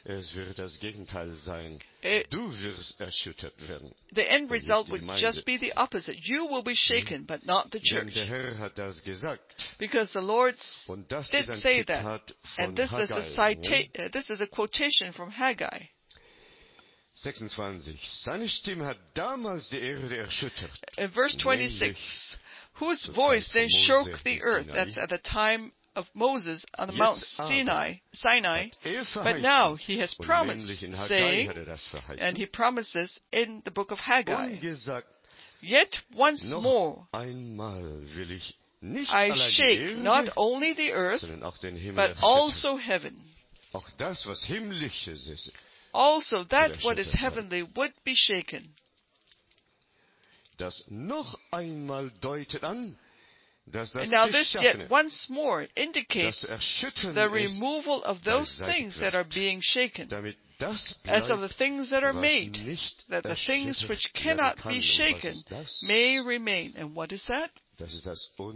It the end result would just be the opposite. You will be shaken, but not the church. Because the Lord did say that. And this is a cita- uh, this is a quotation from Haggai. Seine Stimme hat damals die Erde erschüttert. In verse twenty-six, whose voice then shook the earth. That's at the time of Moses on the Mount Sinai, Sinai. But now he has promised, saying, and he promises in the book of Haggai, yet once more I shake not only the earth, but also heaven. Also that what is heavenly would be shaken. Das noch einmal deutet an, dass das And now this yet once more indicates the removal of those things that are being shaken, as of the things that are made, that the things which cannot be shaken may remain. And what is that? That's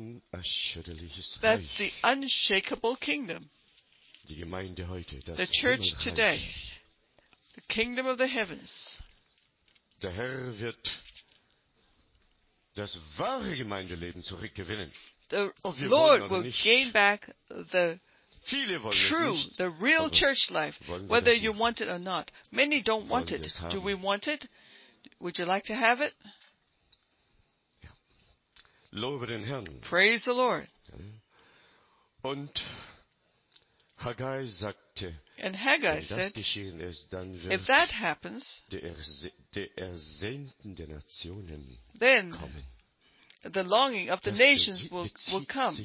the unshakable kingdom. The church today, the kingdom of the heavens. Der Herr wird das wahre Gemeindeleben zurückgewinnen. The Lord will gain back the true, the real church life, whether you want it or not. Many don't want it. Do we want it? Would you like to have it? Lobe den Herrn. Praise the Lord. Und Haggai sagte, and Haggai said, if that happens, then the longing of the nations will, will come.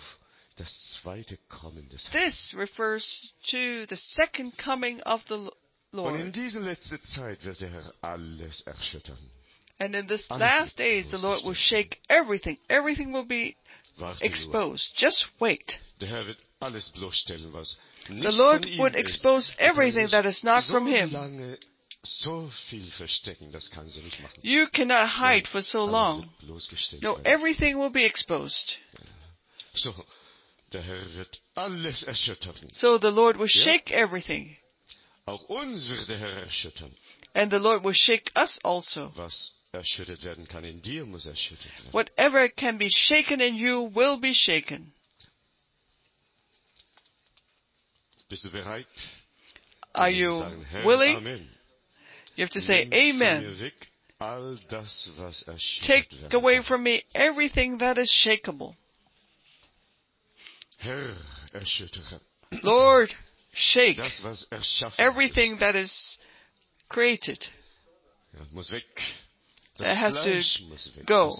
This refers to the second coming of the Lord. And in this last days, the Lord will shake everything. Everything will be exposed. Just wait. The Lord would expose everything that is not from Him. You cannot hide for so long. No, everything will be exposed. So the Lord will shake everything. And the Lord will shake us also. Whatever can be shaken in you will be shaken. Are you willing? You have to say, Amen. Take away from me everything that is shakeable. Lord, shake everything that is created. That has to go.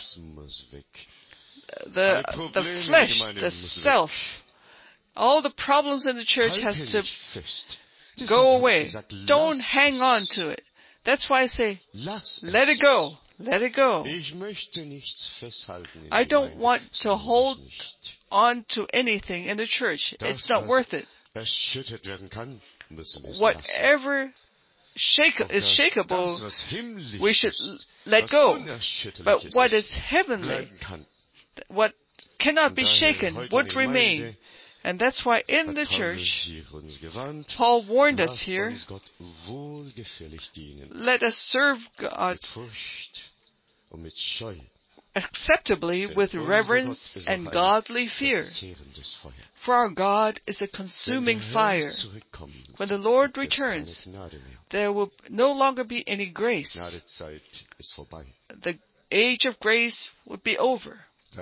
The, the flesh, the self, all the problems in the church has to go away. Don't hang on to it. That's why I say, let it go. Let it go. I don't want to hold on to anything in the church. It's not worth it. Whatever shake, is shakeable, we should let go. But what is heavenly, what cannot be shaken, would remain. And that's why in the church, Paul warned us here, let us serve God acceptably with reverence and godly fear. For our God is a consuming fire. When the Lord returns, there will no longer be any grace. The age of grace would be over.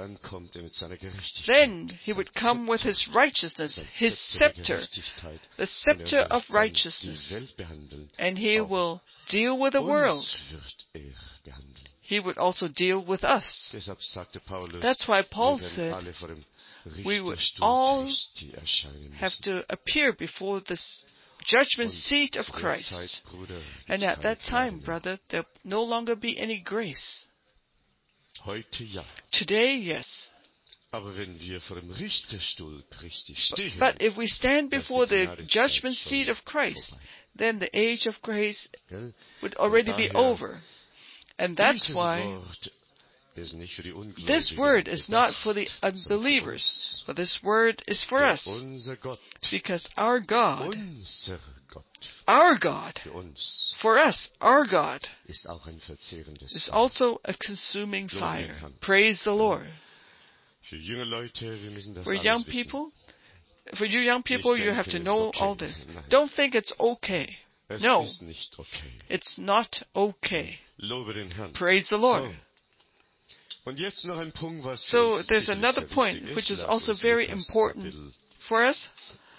Then He would come with His righteousness, His scepter, the scepter of righteousness, and He will deal with the world. He would also deal with us. That's why Paul said, we would Richterstuhl all Christi erscheinen have müssen. to appear before this judgment Und seat of zu der Christ. Zeit, Bruder, gibt's And at keine that time, Gnade mehr. brother, there'll no longer be any grace. Heute ja. Today, yes. Aber wenn wir vor dem Richterstuhl Christi stehen, But if we stand da ist before die the Gnadezeit judgment schon seat of Christ, vorbei. then the age of grace Gell? would already Und be daher, over. And that's dieses why Wort ist nicht für die Ungläubigen this word is not for the gedacht, sondern für unbelievers, uns. but this word is for Denn us. unser Gott, Because our God, unser Gott, our God, für uns for us, our God, ist auch ein verzehrendes is Feuer. also a consuming Lob den fire. Herrn. Praise the Lord. Für junge Leute, wir müssen das For alles young wissen. people, for you young people, you have to know all this. Don't think it's okay. Es No, ist nicht okay. it's not okay. Lobe den Herrn. Praise the Lord. So. Und jetzt noch ein Punkt, was für So uns there's sicherlich another sehr point wichtig which ist. is Lasst also uns very Lukas important Kapitel for us.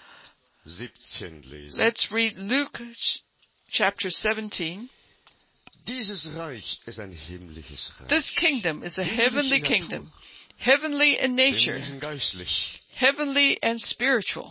siebzehn lesen. Let's read Luke ch- chapter seventeen. Dieses Reich ist ein himmlisches Reich. This kingdom is a Himmlisch heavenly in Natur. kingdom, heavenly in nature, Denn geistlich. heavenly and spiritual.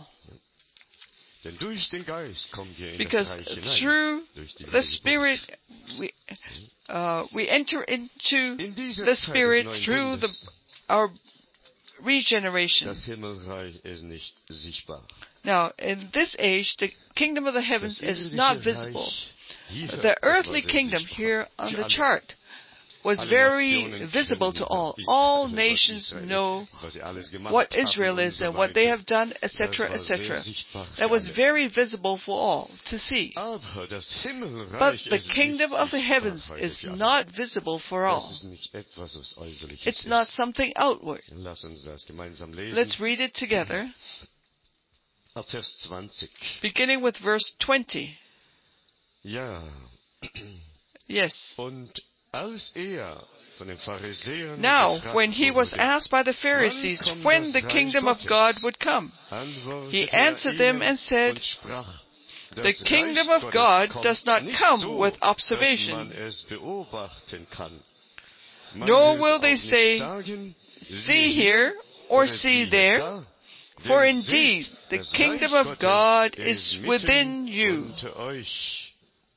Denn durch den Geist kommen wir in Because das Reich hinein. through Durch die the Geburt. Spirit, we uh, we enter into In dieser the Zeit Spirit des neuen through the Bundes, our regeneration. das Himmelreich ist nicht sichtbar. Now, in this age, the kingdom of the heavens Das is irdische not Reich visible. hier, The das war earthly sehr kingdom sichtbar. here on Für the alle. chart was Alle very Nationen visible to kennen all. Israel, All was nations Israel ist, know was sie alles gemacht what haben Israel und is so and what they weiter. have done, et Das cetera, war et sehr cetera. sichtbar für That was alle. very visible for all to see. Aber das But Himmelreich the ist kingdom nicht of the sichtbar heavens heute is für alle. not visible for Das all. ist nicht etwas, was äußerliches It's not ist. something outward. Lass uns das gemeinsam lesen. Let's read it together, Ab Vers zwanzig. beginning with verse twenty. Ja, Yes. und als er von den Pharisäern Now, gefragt when he was wurde, asked by the Pharisees when the kingdom of God would come, antwortete he er answered them ihnen and said, und sprach, "The das kingdom Reich of Gottes God kommt does not nicht come so, with dass observation, man es beobachten kann. Man nor wird will auch they nicht say, sagen, see here or oder see siehe there, da, for denn indeed seht, the das kingdom Reich of Gottes God ist is mitten within you." unter euch.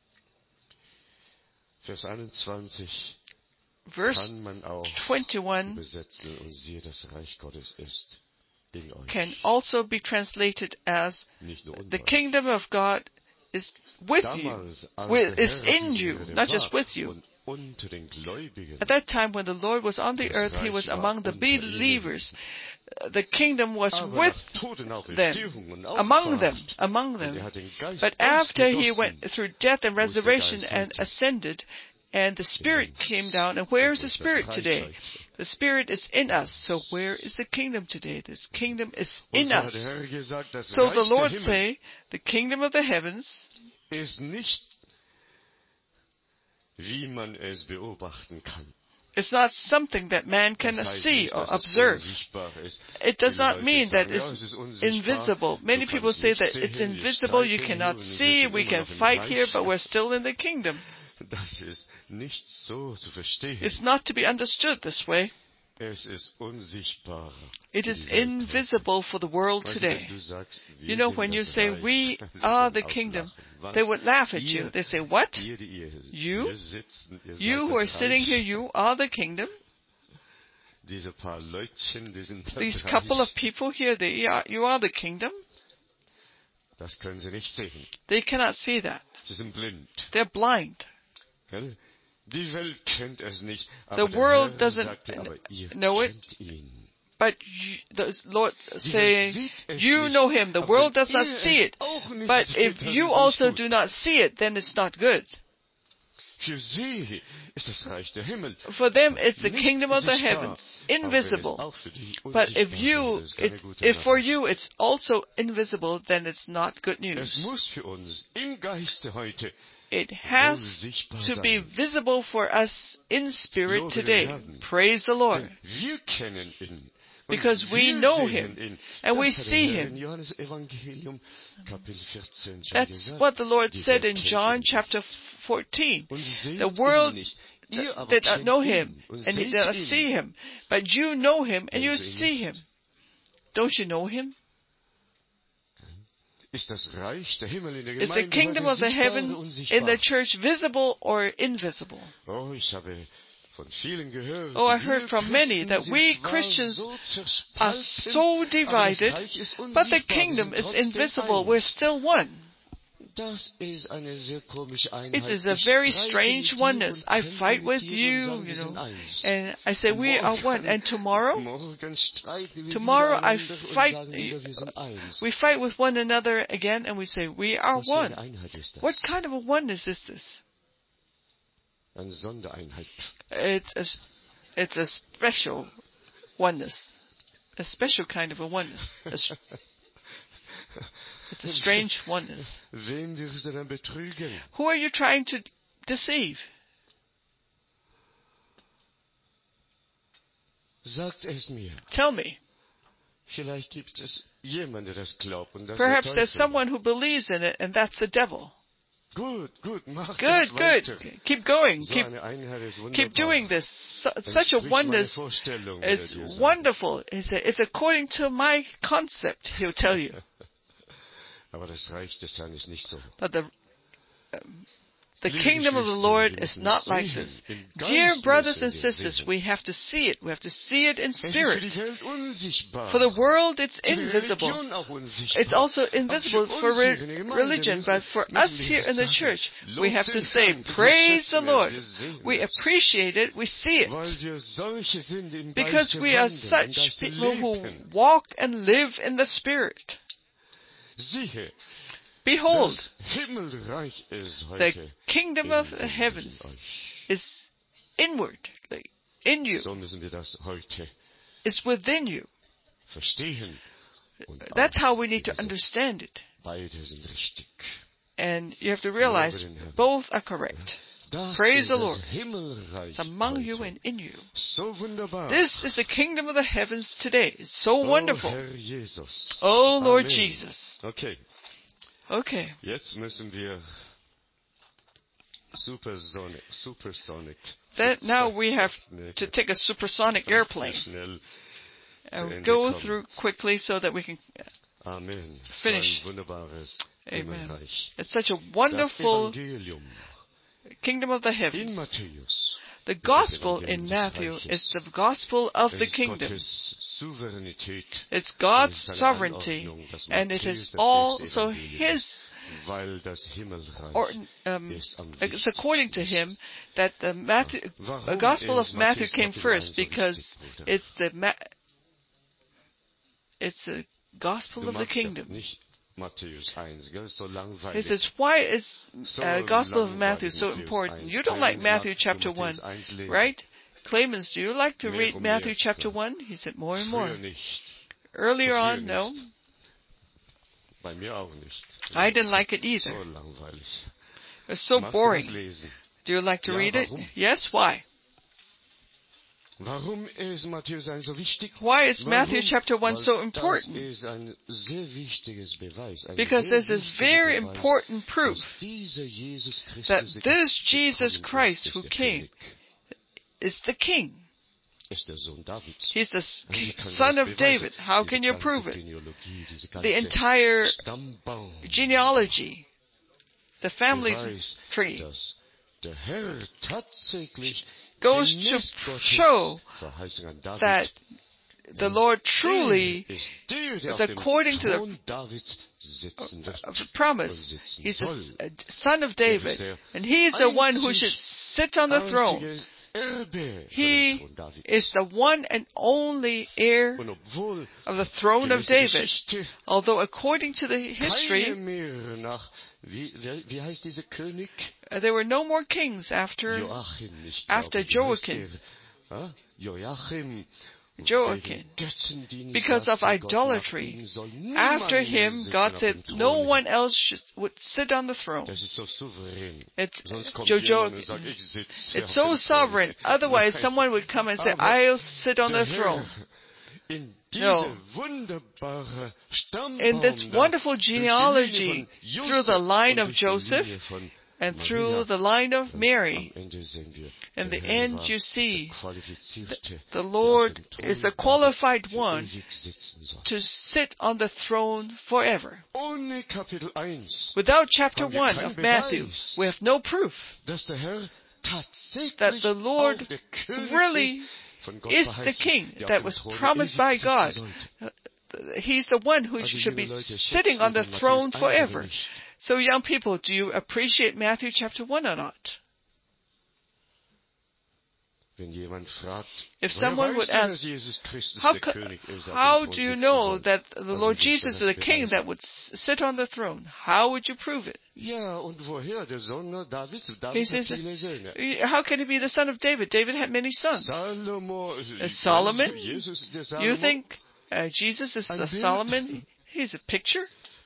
Vers einundzwanzig Verse kann man auch twenty-one übersetzen und siehe, das Reich Gottes ist in euch. can also be translated as, Nicht nur "The unter euch. kingdom of God is with you, Damals, als with, der is Herr in auf dieser you, Erde not just war with you." und unter den Gläubigen, At that time when the Lord was on the das earth, he Reich was war among the unter ihnen. believers. Uh, The kingdom was aber with nach Tod und them, Auferstehung und among them, Auferfahrt, among und er them. hat den Geist But after he ausgegossen, went through death and wo ist der resurrection Geist and heute? ascended, and the Spirit uns. came down, and where is the Und das Spirit Reich today? heute. The Spirit is in us, so where is the kingdom today? This kingdom is Und in so hat us. der Herr gesagt, das So the Reich der Lord Himmel say, the kingdom of the heavens ist nicht, wie man es beobachten kann. is not something that man can Das heißt see nicht, or dass es observe. unsichtbar ist. It does Viele not Leute mean that sagen, ja, es it's ist unsichtbar. invisible. Du Many people kannst say nicht that sehen, it's wir invisible, you streiten cannot hier und wir see, sind we immer can noch im fight Reich. here, but we're still in the kingdom. Das ist nicht so zu verstehen. It's not to be understood this way. Es ist unsichtbar. It is invisible for the world Weißt du, today. wenn du sagst, wir You know, sind when you das say, Reich, we sie are werden the kingdom, auslachen. Was? they would laugh at you. Ihr, They say, what? ihr, die ihr You? hier sitzen, ihr You seid who are das sitting Reich. here, you are the kingdom? Diese paar Leutchen, die sind das These Reich. couple of people here, they are, you are the kingdom? Das können sie nicht sehen. They cannot see that. Sie sind blind. They're blind. Gell? Die Welt kennt es nicht. The Aber der world Herr doesn't sagte, aber ihr know it. kennt ihn. But you, the Lord Die say, Welt sieht es you nicht, know him. The aber world wenn does not ihr see es it. auch nicht But seht, if das ist you nicht also gut. do not see it, then it's not good. Für sie ist das Reich der Himmel. For them, it's the Nicht kingdom of the sichtbar. heavens, Aber wenn es invisible. auch für die But if unsichtbar you, ist, ist es keine it, gute if for Nachricht. you it's also invisible, then it's not good Es news. muss für uns im Geiste heute It has sichtbar to sein. be visible for us in spirit Lobe den today. Herrn. Praise the Lord. Denn wir kennen ihn. Und Because we wir know sehen him, ihn. and we Das hat der see Herr him. in Johannes Evangelium, Kapitel vierzehn, schon That's gesagt. what the Lord Die said Welt in kennt John ihn chapter fourteen. Und sie seht The world ihn nicht. Ihr aber did not kennt know ihn him, und and he seht did not ihn. see him. But you know him, and Kennen you Sie ihn see nicht? him. Don't you know him? Ist das Reich der Himmel in der Is the Gemeinde kingdom heute of the sichtbar oder heavens in the unsichtbar? church visible or invisible? Oh, ich habe von vielen gehört, Oh, I wir heard from many Christen that sind we zwar Christians so are zerspalten, so aber das divided, Reich ist but the unsichtbar, wir kingdom sind is trotzdem invisible. eins. We're still one. Das ist eine sehr komische It Einheit. is a Ich very streite strange mit dir oneness. und I kämpfe fight mit with dir und you, sagen, you wir sind know, eins. and I say we are one. And tomorrow, morgen streiten wir tomorrow I miteinander und fight. sagen wieder, wir sind eins. We fight with one another again, and we say we are Was für eine one. Einheit ist das? What kind of a oneness is this? Eine Sondereinheit. It's a, it's a special oneness, a special kind of a oneness. A, s- it's a strange oneness. Wen wirst du dann betrügen? Who are you trying to deceive? Sagt es mir. Tell me. Vielleicht gibt es jemanden, der das glaubt und das Perhaps ist der there's Teufel. someone who believes in it, and that's the devil. Gut, gut, mach Good, das good. weiter. Keep going. So Keep eine Einheit ist wunderbar. keep doing this. So, such a Entspricht meine oneness Vorstellung, is würde er dir sagen. wonderful. It's, a, it's according to my concept, he'll tell you. Aber das Reich des Herrn ist nicht so. But the um, the Liebe kingdom of the Geschwister, Lord wir is müssen not like sehen. this. Im Dear Geist brothers müssen and wir sisters, sehen. we have to see it. We have to see it in Es ist für spirit. die Welt unsichtbar. For the world, it's Für die invisible. Religion auch unsichtbar. It's also Aber invisible für for uns hier re- in der Gemeinde religion, müssen- but for müssen us wir here in the sagen, church, Lob we have den to say, Herrn, wir praise the schätzen es, Lord. wir sehen We es. appreciate it, we see it. Weil wir solche sind im Because Geiste we are wandeln, im such Geiste people who leben. walk and live in the Spirit. Siehe, Behold, das Himmelreich ist the heute kingdom in of the in heavens euch. is inwardly in you, So müssen wir das heute is within you. verstehen. Und That's auch how we need to diese understand it. Beide sind richtig. And you have to realize both are correct. Das Praise ist the das Lord. Himmelreich It's among heute. you and in you. So wunderbar. This is the kingdom of the heavens today. It's so Oh, wonderful. Herr Jesus. Oh, Lord Amen. Jesus. Okay, Okay. jetzt müssen wir Supersonic, Supersonic. That now we have to take a supersonic airplane Schnell zu and Ende go kommen. through quickly so that we can Amen. So finish. ein wunderbares Amen. Himmelreich. It's such a Das wonderful Evangelium kingdom of the in heavens. Matthäus The gospel in Matthew is the gospel of the ist kingdom. Gottes Souveränität. It's God's Es ist seine sovereignty, Anordnung, dass and it Matthäus is das also erste Evangelium His, ist, weil das Himmelreich or um, ist am it's according to wichtigsten. Him that the Matthew, Warum the gospel of ist Matthew Matthäus came Kapitel first eins so because wichtig, Bruder? it's the ma- it's the gospel Du of the magst ja kingdom. nicht Matthäus eins, gell? So He langweilig. says, why is So uh, gospel of langweilig, Matthew so Matthäus important? eins. You don't like Clemens Matthew mag chapter Matthäus one, eins lesen. right? Clemens, do you like to Mehr read und Matthew mehr, chapter klar. one? He said, more and Früher more. nicht. Earlier Früher on, no. nicht. Bei mir auch nicht. I didn't like it So either. langweilig. It was so Magst boring. du das lesen? Do you like to Ja, read it? warum? Yes, why? Warum ist Matthäus eins so wichtig? Why is Matthew Warum? chapter one Weil so das important? ist ein sehr wichtiges Beweis. Ein Because sehr this is wichtiger very Beweis, important proof dass dieser Jesus Christus that gekommen this Jesus ist, Christ ist who der came König, is the king. ist der Sohn Davids. He's the s- Wie kann son das of beweisen? David. How Diese can you ganze prove it? Genealogie, diese The ganze entire Stammbaum genealogy, the family beweist, tree, dass der Herr tatsächlich goes to gemäß Gottes show Verheißung an David, that the Lord truly er ist der, der is auf dem according to the Thron Davids sitzen wird of the und promise. sitzen He's the soll. s- uh, son of Er ist David, der and he's the one who should sit on the throne. einzige Erbe für den He Thron Davids. is the one and only heir Und obwohl of the throne of gemäß der David. Geschichte Although according to the keine history, mehr nach, wie, wie, wie heißt dieser König? uh, there were no more kings after Joachim, ich after glaube, wie heißt Joachim. der? Ha? Joachim. Joachim. Wegen Götzendienst Because of sagte Gott, nach idolatry. ihm soll niemand After mehr him, sitzen God auf said dem no Thron. one else should, would sit on the throne. Das ist so souverän. It's Sonst kommt Jojo. jemand und sagt, ich sitze It's auf so dem sovereign. Thron. Otherwise, Nein. someone would come and say, Aber I'll sit on der the throne. Herr in diese No. wunderbare Stammbaum In this da, wonderful durch die genealogy Linie von through the Josef line und of durch die Joseph Linie von And through the line of Mary, in the end you see that the Lord is the qualified one to sit on the throne forever. Without chapter one of Matthew, we have no proof that the Lord really is the king that was promised by God. He's the one who should be sitting on the throne forever. So young people, do you appreciate Matthew chapter one or not? If someone would ask, how, how do you know that the Lord Jesus is the king that would sit on the throne? How would you prove it? He says, how can he be the son of David? David had many sons. Uh, Solomon? You think uh, Jesus is the Solomon? He's a picture?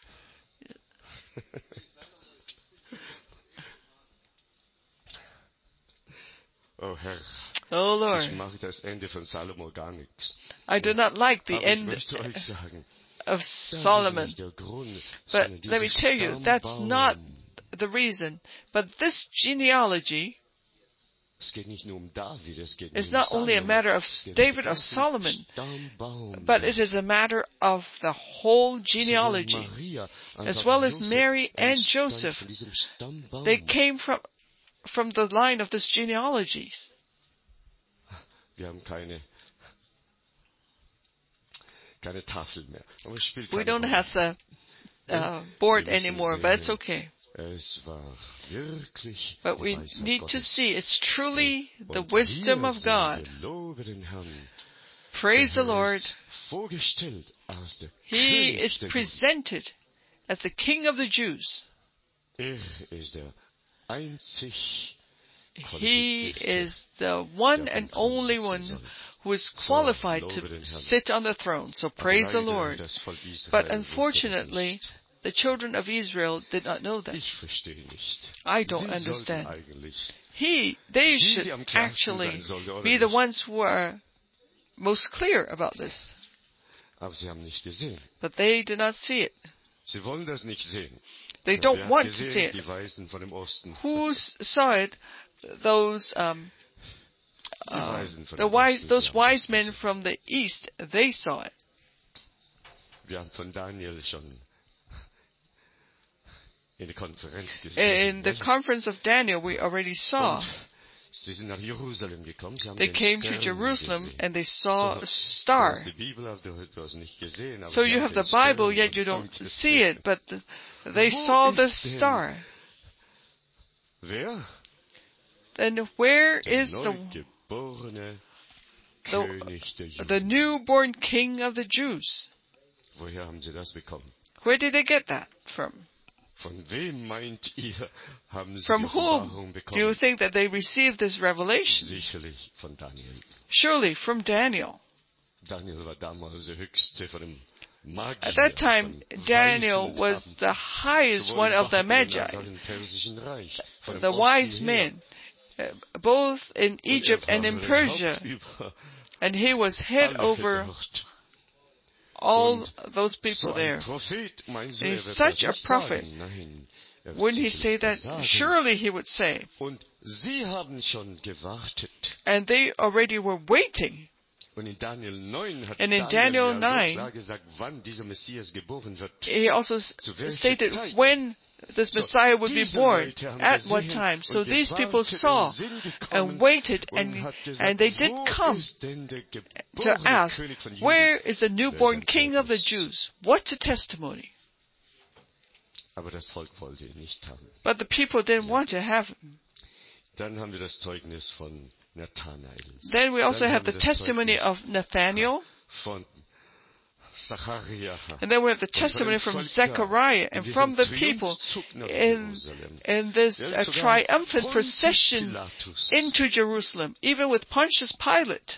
Oh, Herr. Oh Lord, I do not like the end of Solomon. But let me tell you, that's not the reason. But this genealogy is not only a matter of David or Solomon, but it is a matter of the whole genealogy, as well as Mary and Joseph. They came from, from the line of this genealogy. Wir haben keine, keine Tafel mehr. Aber es spielt We keine don't Rolle. have a uh, board anymore, but it's okay. Es war wirklich But we die Weisheit need to Gottes. see it's truly the Und wisdom hier of sehen God. wir, lobe den Herrn. Praise the Der Herr Lord. ist vorgestellt als der He König is der Juden. presented as the King of the Jews. Er ist der einzig He is the one and only one who is qualified to sit on the throne. So praise the Lord. But unfortunately, the children of Israel did not know that. I don't understand. He, they should actually be the ones who are most clear about this. But they did not see it. They don't want to see it. Who saw it? Those um, uh, the wise, those wise men from the east, they saw it. In the conference of Daniel, we already saw. They came to Jerusalem and they saw a star. So you have the Bible, yet you don't see it, but they saw the star. Then where is the, the, the newborn king of the Jews? Where did they get that from? From whom do you think that they received this revelation? Surely from Daniel. At that time, Daniel was the highest one of the Magi, the wise men, both in Egypt and in Persia. And he was head over all those people there. He's such a prophet. Wouldn't he say that? Surely he would say. And they already were waiting. And in Daniel nine, he also stated when this Messiah would be born, at what time. So these people saw and waited, and, and they did come to ask, where is the newborn king of the Jews? What's a testimony? But the people didn't want to have him. Then we also have the testimony of Nathaniel. And then we have the testimony from Zechariah and from the people in, in this uh, triumphant procession into Jerusalem, even with Pontius Pilate.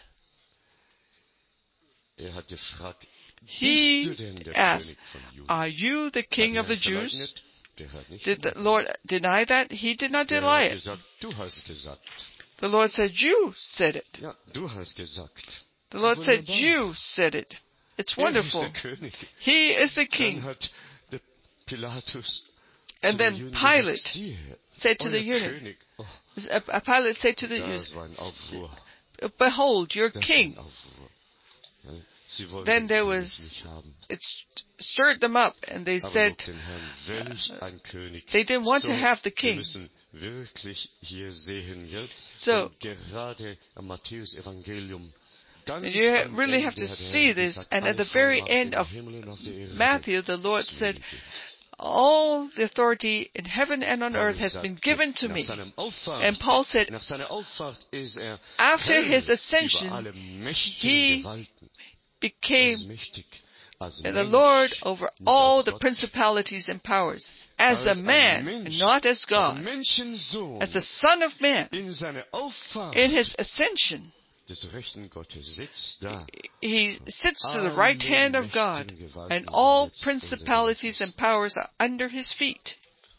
He asked, "Are you the king of the Jews?" Did the Lord deny that? He did not deny it. The Lord said, "You said it." The Lord said, "You said it." It's wonderful. He is the king. And then Pilate said to the eunuch, a Pilate said to the eunuch, behold, your king. Then there was, it stirred them up, and they said, uh, they didn't want to have the king. So, you really have to see this, and at the very end of Matthew, the Lord said, all the authority in heaven and on earth has been given to me. And Paul said, after his ascension, he became the Lord over all the principalities and powers, as a man, and not as God, as the Son of Man. In his ascension, he sits to the right hand of God, and all principalities and powers are under his feet.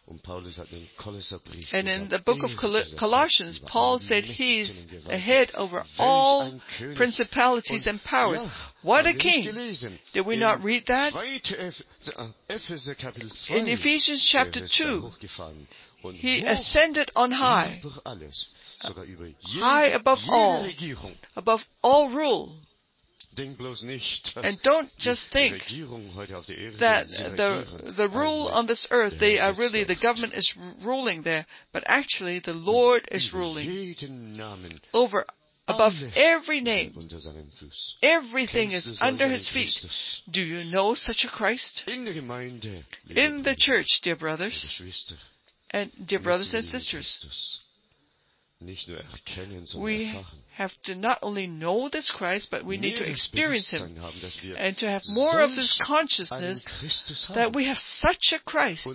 And in the book of Col- Colossians, Paul said he's the head over all principalities and powers. What a king! Did we not read that? In Ephesians chapter two, he ascended on high, high above all, above all rule. And don't just think that the, the rule on this earth, they are really, the government is ruling there, but actually the Lord is ruling over, above every name. Everything is under his feet. Do you know such a Christ? In the church, dear brothers, and dear brothers and sisters, we have to not only know this Christ, but we need to experience him and to have more of this consciousness that we have such a Christ.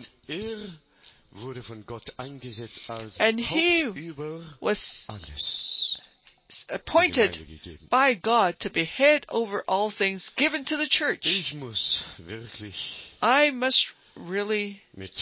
And he was appointed by God to be head over all things, given to the church. I must really,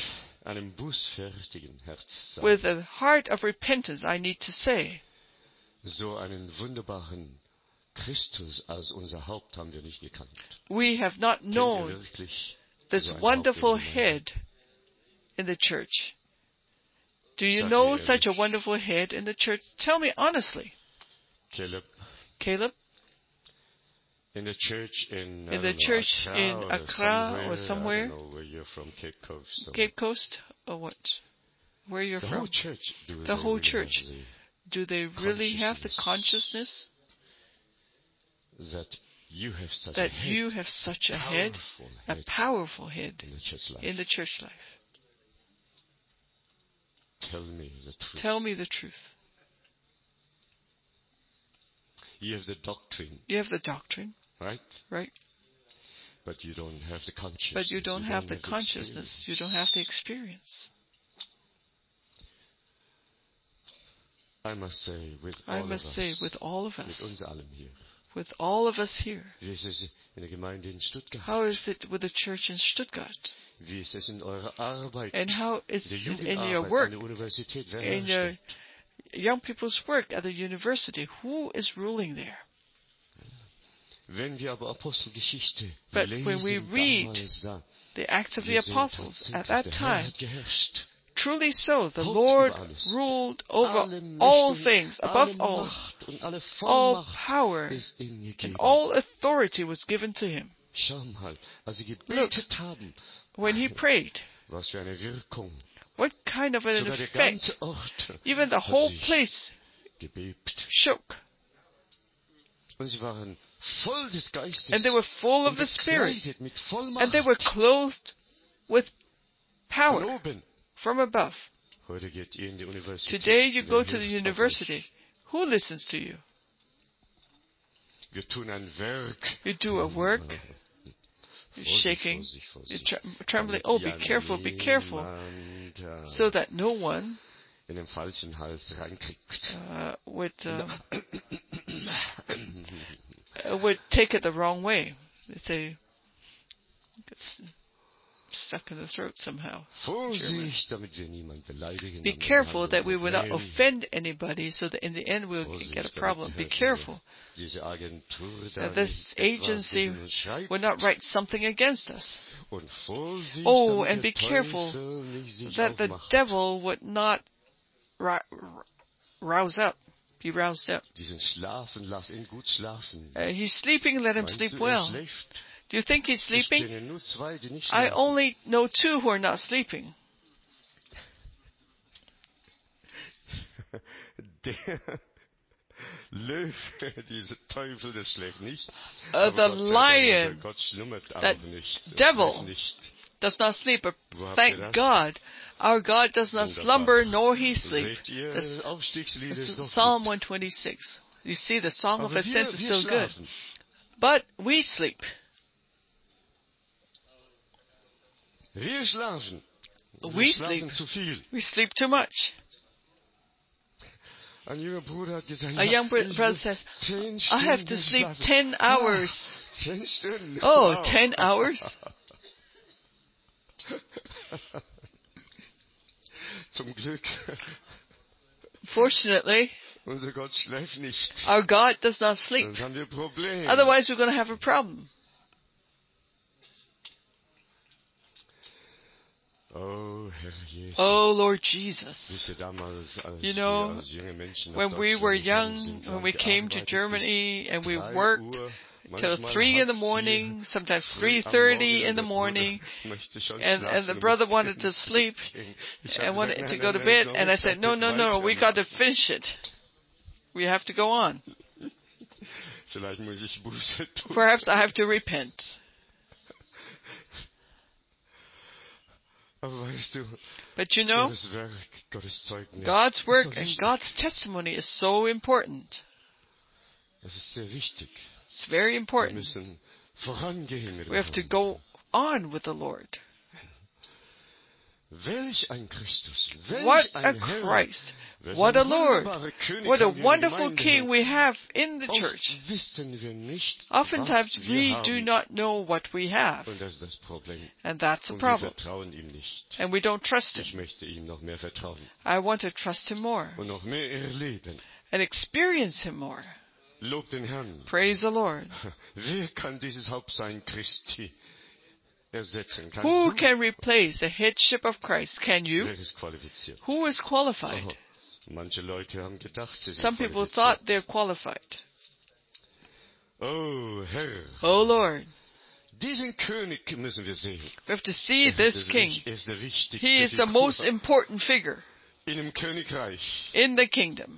with a heart of repentance, I need to say, so einen wunderbaren Christus als unser Haupt haben wir nicht gekannt. We have not known this wonderful head in the church. Do you know such a wonderful head in the church? Tell me honestly. Caleb. Caleb? In the church in, in the church in Accra or somewhere. I don't know where you're from, Cape Coast. Or Cape Coast or what? Where you're the from? Whole church, do the whole really church. Do they really have the consciousness that you have such that a head, you have such a head, head, a powerful head in the church life? In the church life? Tell me the truth. Tell me the truth. You have the doctrine. You have the doctrine. Right? Right. But you don't have the consciousness. But you don't you have don't the have consciousness. The you don't have the experience. I must say, with I all must of say, us, with all of us, mit uns allem hier. With all of us here. Wie ist es in der Gemeinde in Stuttgart? How is it with the church in Stuttgart? Wie ist es in eurer Arbeit? And how is der it in your work, an der Universität? Wer in your young people's work at the university? Who is ruling there? Wenn wir aber Apostelgeschichte but lesen, when we read da, the Acts of the Apostles at that der time, Herr hat geherrscht. Truly so, the Lord ruled over all things, above all. All power and all authority was given to him. Look, when he prayed, what kind of an effect? Even the whole place shook. And they were full of the Spirit. And they were clothed with power from above. Today you go to the university. Who listens to you? You do a work. You're shaking. You're tre- trembling. Oh, be careful, be careful. So that no one uh, would, um, would take it the wrong way. They say, stuck in the throat somehow. Vorsicht, damit wir niemand beleidigen. Be careful that we will not offend anybody, so that in the end we'll Vorsicht, get a damit problem. Be wir careful diese Agentur da that this nicht etwas agency gegen uns schreibt. will not write something against us. Und Vorsicht, Oh, damit and be der careful Teufel nicht sich that the aufmacht. devil would not ri- rouse up, be roused up. Diesen Schlafen, lass ihn gut schlafen. Uh, he's sleeping, let him Meinst sleep du, er well. schläft? Do you think he's Ich sleeping? kenne nur zwei, die nicht I schlafen. only know two who are not sleeping. Der Löwe, dieser Teufel, der schläft nicht. Uh, Aber the Gott sei Dank, lion, Gott schlummert auch that nicht. Er devil, schläft nicht. does not sleep. But Wo habt ihr thank das? God, our God does not Wunderbar. slumber nor he sleep. Seht ihr, This, Aufstiegslied this ist doch is Psalm gut. one twenty-six. You see, the Song of Aber Ascent wir, is wir still good. schlafen. But we sleep. Wir schlafen. Wir We schlafen sleep. zu viel. We sleep too much. Ein junger Bruder hat gesagt, A ja, young br- ich brother muss says, zehn I have to Stunden sleep schlafen. ten hours. Ah, zehn Stunden. Oh, Wow. ten hours? Zum Glück. Fortunately, Unser Gott schläft nicht. our God does not sleep. Sonst haben wir Probleme. Otherwise, we're going to have a problem. Oh, Herr Jesus. Oh, Lord Jesus. Wisst ihr, damals, als You know, wir als junge Menschen nach When we Deutschland were gekommen young, sind, wir when haben we came to gearbeitet Germany and we bis drei worked Uhr, till manchmal three in the halb morning, vier, sometimes früh three am thirty Morgen, in the und der morning, Bruder möchte schon and, and the schlafen, brother damit wanted wir to ins sleep Bett gehen. Ich and habe wanted gesagt, to nein, go to nein, bed, nein, and I sorry, said, no, no, no, we got to finish it. We have to go on. Vielleicht muss ich Buße tun. Perhaps I have to repent. Aber weißt du, But you know, Gottes Werk, Gottes Zeugnis, God's ist work so and wichtig. God's testimony is so important. Das ist sehr wichtig. It's very Wir important. müssen vorangehen mit We have to dem go on with the Lord. Welch ein Christus, welch What a ein Herr, Christ. welch What a ein Lord. wunderbarer König What a haben wir in der wonderful Gemeinde. King we have in the Oft church. wissen wir nicht, Oftentimes was wir we haben. do not know what we have. Und das ist das Problem. And that's a Und wir problem. vertrauen ihm nicht. And we don't trust Ich Him. möchte ihm noch mehr vertrauen I want to trust Him more und noch mehr erleben. and experience Him more. Lob den Herrn. Praise the Lord. Wer kann dieses Haupt sein Christi ersetzen? Kannst Who du? can replace the headship of Christ? Can you? Wer ist qualifiziert? Who is qualified? Oh, manche Leute haben gedacht, sie sind Some people qualifiziert. thought they're qualified. Oh, Herr. Oh Lord, Diesen König müssen wir sehen. we have to see Er this ist der- King. Er ist der wichtigste He is the Figur most important figure in dem Königreich. in the kingdom.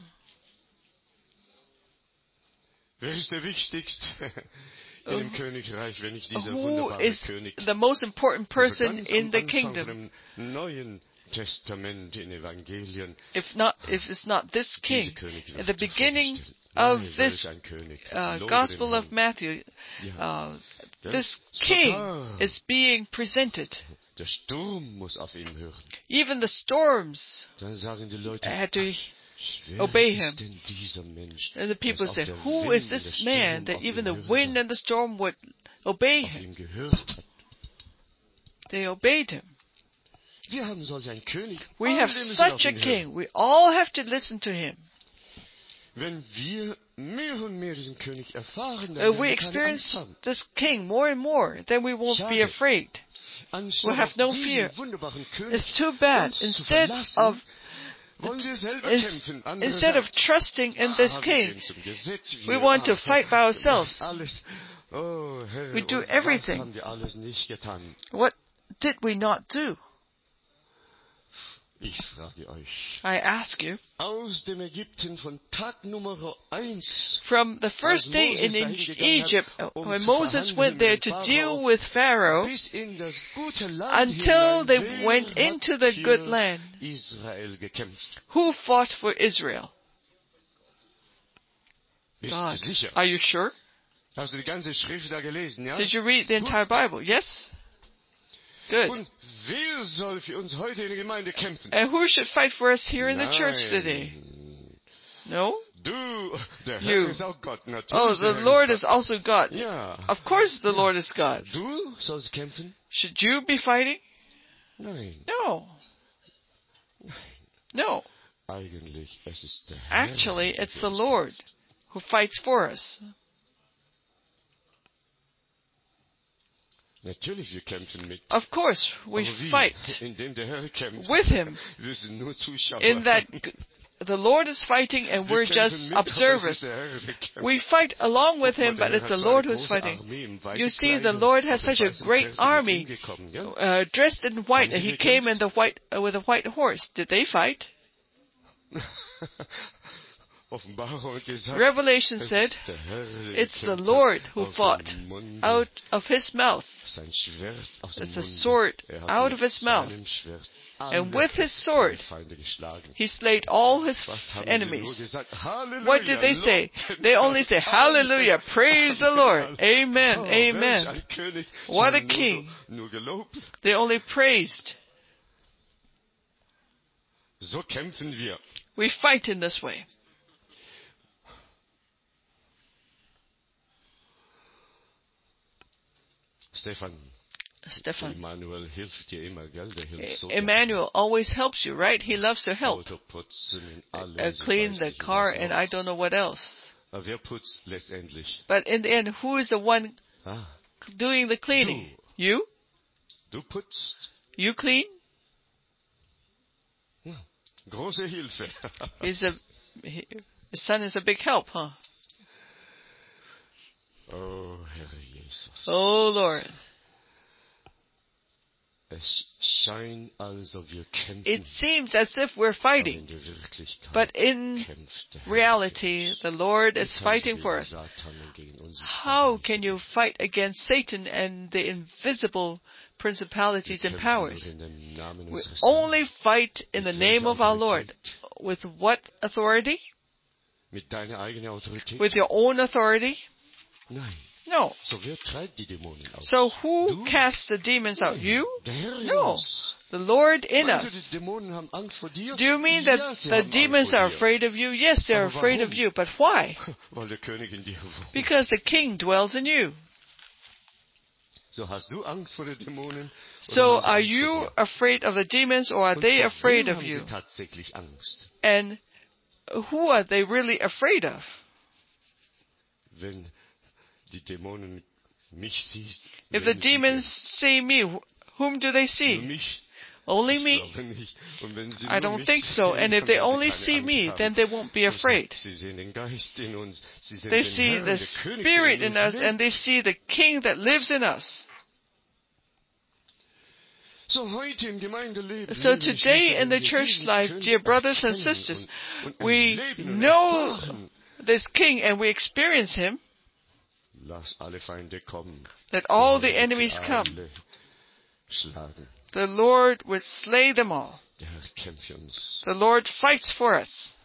Wer ist der wichtigste in dem Uh, Königreich, wenn nicht dieser Who wunderbare is König? the most important person Also ganz in am the Anfang kingdom? von dem Neuen Testament in Evangelien. If not, if it's not this Diese king, König wird at the beginning vorgestellt. of Nein, this welch ein König. uh, Lobe Gospel den of Herrn. Matthew, Ja. uh, Der this ist king sogar- is being presented. Der Sturm muss auf ihn hören. Even the storms Dann sagen die Leute, had to, wer obey ist him. denn dieser Mensch, and the people dass auch said, der who Wind is und der this Sturm man that auf even ihn the hören wind hat, and the storm would obey auf him? ihn gehört hat? They obeyed him. Wir haben solch einen König. We Alle have müssen such auf a ihn hören. king. We all have to listen to him. Wenn wir mehr und mehr diesen König erfahren, dann If werden we wir keine Angst experience haben. this king more and more, then we won't be Schade. afraid. Anstatt We'll have auf no diesen fear. wunderbaren König It's too bad. uns zu Instead verlassen, of wollen wir selber Ins- kämpfen. Andere instead of sagen, trusting in this ah, wir king, gehen zum Gesetz, we wir, want to ah, fight by wir ourselves. machen Alles. Oh, Herr, We do und everything. was haben wir alles nicht getan? What did we not do? Ich frage euch. I ask you. Aus dem Ägypten von Tag Nummer eins, From the first day in Egypt, when Moses went there to deal with Pharaoh, bis in das gute Land until hinein, they wer went hat into the für good land, Israel gekämpft? who fought for Israel? Bist God. du sicher? Are you sure? Hast du die ganze Schrift da gelesen, ja? Did you read the entire Bible? Yes? Good. Und wer soll für uns heute in der Gemeinde kämpfen? And who should fight for us here in the church Nein. today? No? Du, der You. Herr ist auch Gott, natürlich. Oh, der the Herr Lord ist is also God. Gott. Ja. Of course the Lord is God. Du sollst kämpfen? Should you be fighting? Nein. No. No. Eigentlich, es ist der Herr, Actually, it's der the uns Lord kämpft. who fights for us. Natürlich, wir kämpfen mit. Of course, we Aber wie? fight Indem der Herr kämpft. with Him. Wir sind nur Zuschauer. In that the Lord is fighting and Wir we're kämpfen just mit, aber es ist observers. der Herr, der kämpft. We fight along with Guck mal, Him, der but Herr it's hat the so eine Lord who's große fighting. Armee in weiße You see, the Kleider, Lord auf has dem such a weißen great Pferd sind army umgekommen, ja? uh, dressed in white. Haben sie He came gekämpft? in the white uh, with a white horse. Did they fight? Offenbarung hat gesagt, Revelation es said, ist der Herr, der it's the gekämpft Lord hat, who aus fought dem Munde, out of His mouth. sein Schwert aus dem It's a Munde. sword Er hat out mit of His mouth. seinem Schwert And alle with His seine sword, Feinde geschlagen. He slayed all His Was haben sie nur enemies. gesagt? Halleluja, What did they say? lobt They den only say, Herrn. Hallelujah, praise the Lord, Amen, Oh, welch Amen. ein König. What Sie a haben nur, king. nur gelobt. They only praised. So kämpfen wir. We fight in this way. Stefan, Stefan, Emmanuel hilft dir immer, gell? Der hilft so Emmanuel always helps you, right? He loves to help. Auto putzen und alles. Uh, ich clean weiß the nicht, car was and noch. I don't know what else. Aber wer putzt letztendlich? But in the end, who is the one Ah, doing the cleaning? Du. You? du putzt. You clean? Ja, große Hilfe. He's a, he, his son is a big help, huh? Oh, Herr Jesus. Oh, Lord. Es scheint, als ob wir kämpfen. It seems as if we're Aber fighting, in der Wirklichkeit but in kämpft der Herr reality, the Lord is Wie kannst du fighting for gegen us. Satan und gegen unsere How Feinde can you fight against Satan and the invisible principalities Wir and kämpfen powers? nur in dem Namen We unseres only Herrn. fight in the name of our Lord. With what authority? Mit deiner eigenen Autorität? With your own authority? Nein. No. So wer treibt die Dämonen aus? So who Du? casts the demons out? Nein, You? Der Herr in No. uns. The Lord in Meinst du, us. die Dämonen haben Angst vor dir? Do you mean Ja, that sie the haben demons Angst vor are dir. afraid of you? Yes, they're Aber afraid of warum? you. But why? Weil der König in dir wohnt. Because the king dwells in you. So hast du Angst vor den Dämonen? So oder haben sie are Angst vor you dir? afraid of the demons or are Und they vor afraid wem of haben you? sie tatsächlich Angst? And who are they really afraid of? Wenn die Dämonen mich siehst, If the wenn sie demons denn see me, wh- whom do they nur see? mich, Only ich me? glaube nicht. Und wenn sie I nur don't mich think so. sehen, And if dann they werden sie only keine see Angst me, haben. then they won't be afraid. Sie sehen den Geist in uns, sie sehen They den see Herrn, the der König, Spirit der in in us uns and they lebt. see the King that lives in us. So heute im Gemeindeleben So leben wir today Schwestern, in the wir church diesen life, König dear brothers and erkennen sisters, und- und we erleben und know erfahren. this King and we experience Him, Lass alle Feinde kommen. that all Der the Herr wird enemies sie come. alle schlagen. The Lord would slay them all. Der Herr kämpft für uns. The Lord fights for us.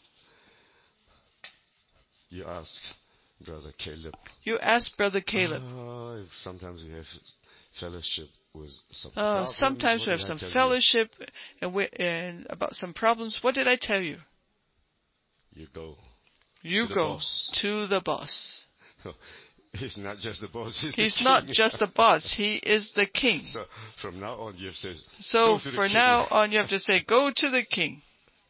You ask Brother Caleb. You ask Brother Caleb. Ah, sometimes we have fellowship with some Uh, problems. sometimes What we have did I some tell you? fellowship and, we, and about some problems. What did I tell you? You go. You To the go boss. to the boss. He's not just the boss. He's, He's the not king. just the boss. He is the king. So from now on, you have to So go to the for king. now on, you have to say, go to the king.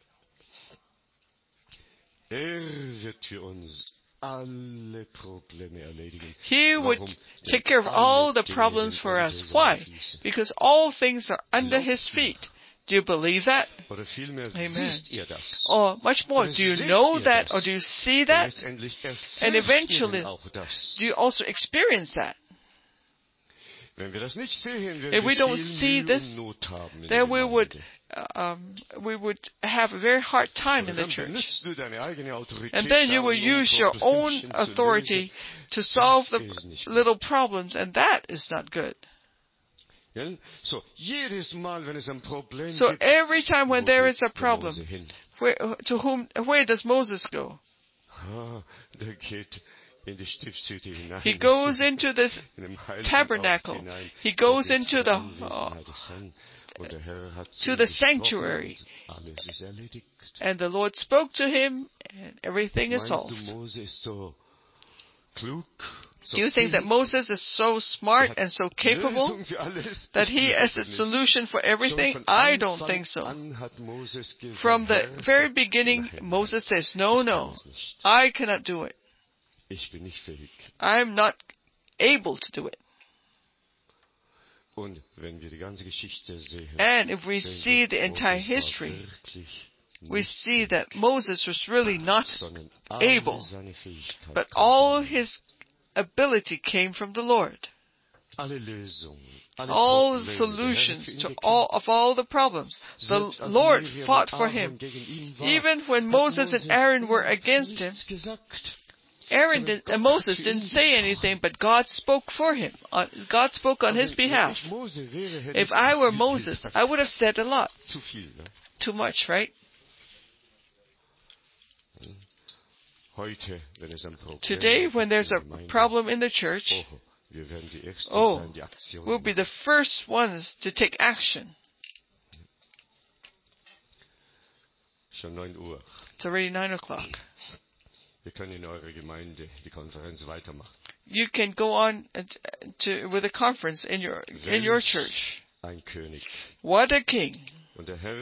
Er wird für uns alle Probleme erledigen. He would Warum? take Denn care of alle all the Dinge problems sind for unter us. seinen Why? Füßen. Because all things are under his Glaubt ihr? feet. Do you believe that? Oder vielmehr, Amen. wisst ihr das? Or much more, Oder do you seht know ihr that das? or do you see Und that? letztendlich erfahrt And ihr eventually, denn auch das. do you also experience that? Wenn wir das nicht sehen, werden If we wir don't viel see Mühe this, und Not haben in then der we would, Gemeinde. um, we would have a very hard time Aber in the dann church. benutzt du deine eigene Autorität, And then you will darum, um use your own Problemchen zu authority lösen. to solve Das the ist nicht gut. little problems, and that is not good. Ja? So, jedes Mal, wenn es ein Problem So gibt, every time when wo there geht is a der problem, Mose hin? where, to whom, where does Moses go? Ah, der geht in die Stiftshütte hinein. He goes into the in dem heiligen tabernacle. Ort hinein. He goes Er geht into zur the, Anwesenheit des Herrn. Und der Herr hat zu to ihm the gesprochen sanctuary. und alles ist erledigt. And the Lord spoke to him, and everything is Meinst du, solved. Mose ist so klug? Do you think that Moses is so smart and so capable that he has a solution for everything? I don't think so. From the very beginning, Moses says, no, no, I cannot do it. I am not able to do it. And if we see the entire history, we see that Moses was really not able, but all his ability came from the Lord. All the solutions to all of all the problems, the Lord fought for him. Even when Moses and Aaron were against him, Aaron did, uh, Moses didn't say anything, but God spoke for him. Uh, God spoke on his behalf. If I were Moses, I would have said a lot. Too much, right? Today, when there's a problem in the church, oh, we'll be the first ones to take action. It's already nine o'clock. You can go on to, with a conference in your in your church. What a king! And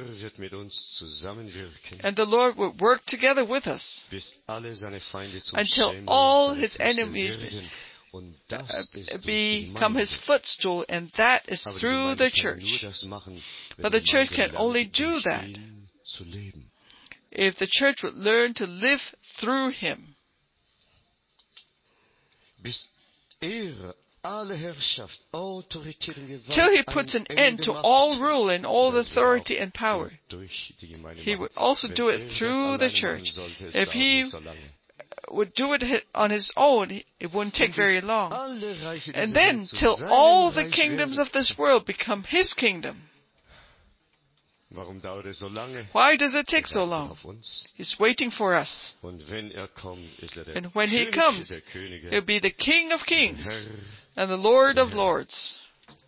the Lord will work together with us until all his enemies become his footstool, and that is through the church. But the church can only do that if the church would learn to live through him. Till he puts an end to all rule and all authority and power. He would also do it through the church. If he would do it on his own, it wouldn't take very long. And then, till all the kingdoms of this world become his kingdom. Why does it take so long? He's waiting for us. And when he comes, he'll be the King of kings and the Lord of lords.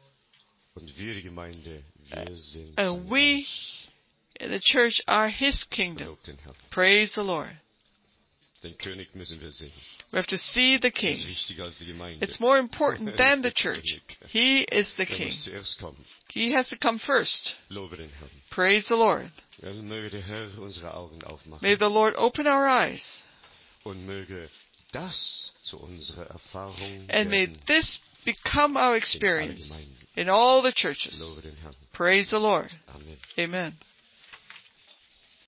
And we in the church are his kingdom. Praise the Lord. We have to see the king. It's more important than the church. He is the king. He has to come first. Praise the Lord. May the Lord open our eyes. And may this become our experience in all the churches. Praise the Lord. Amen.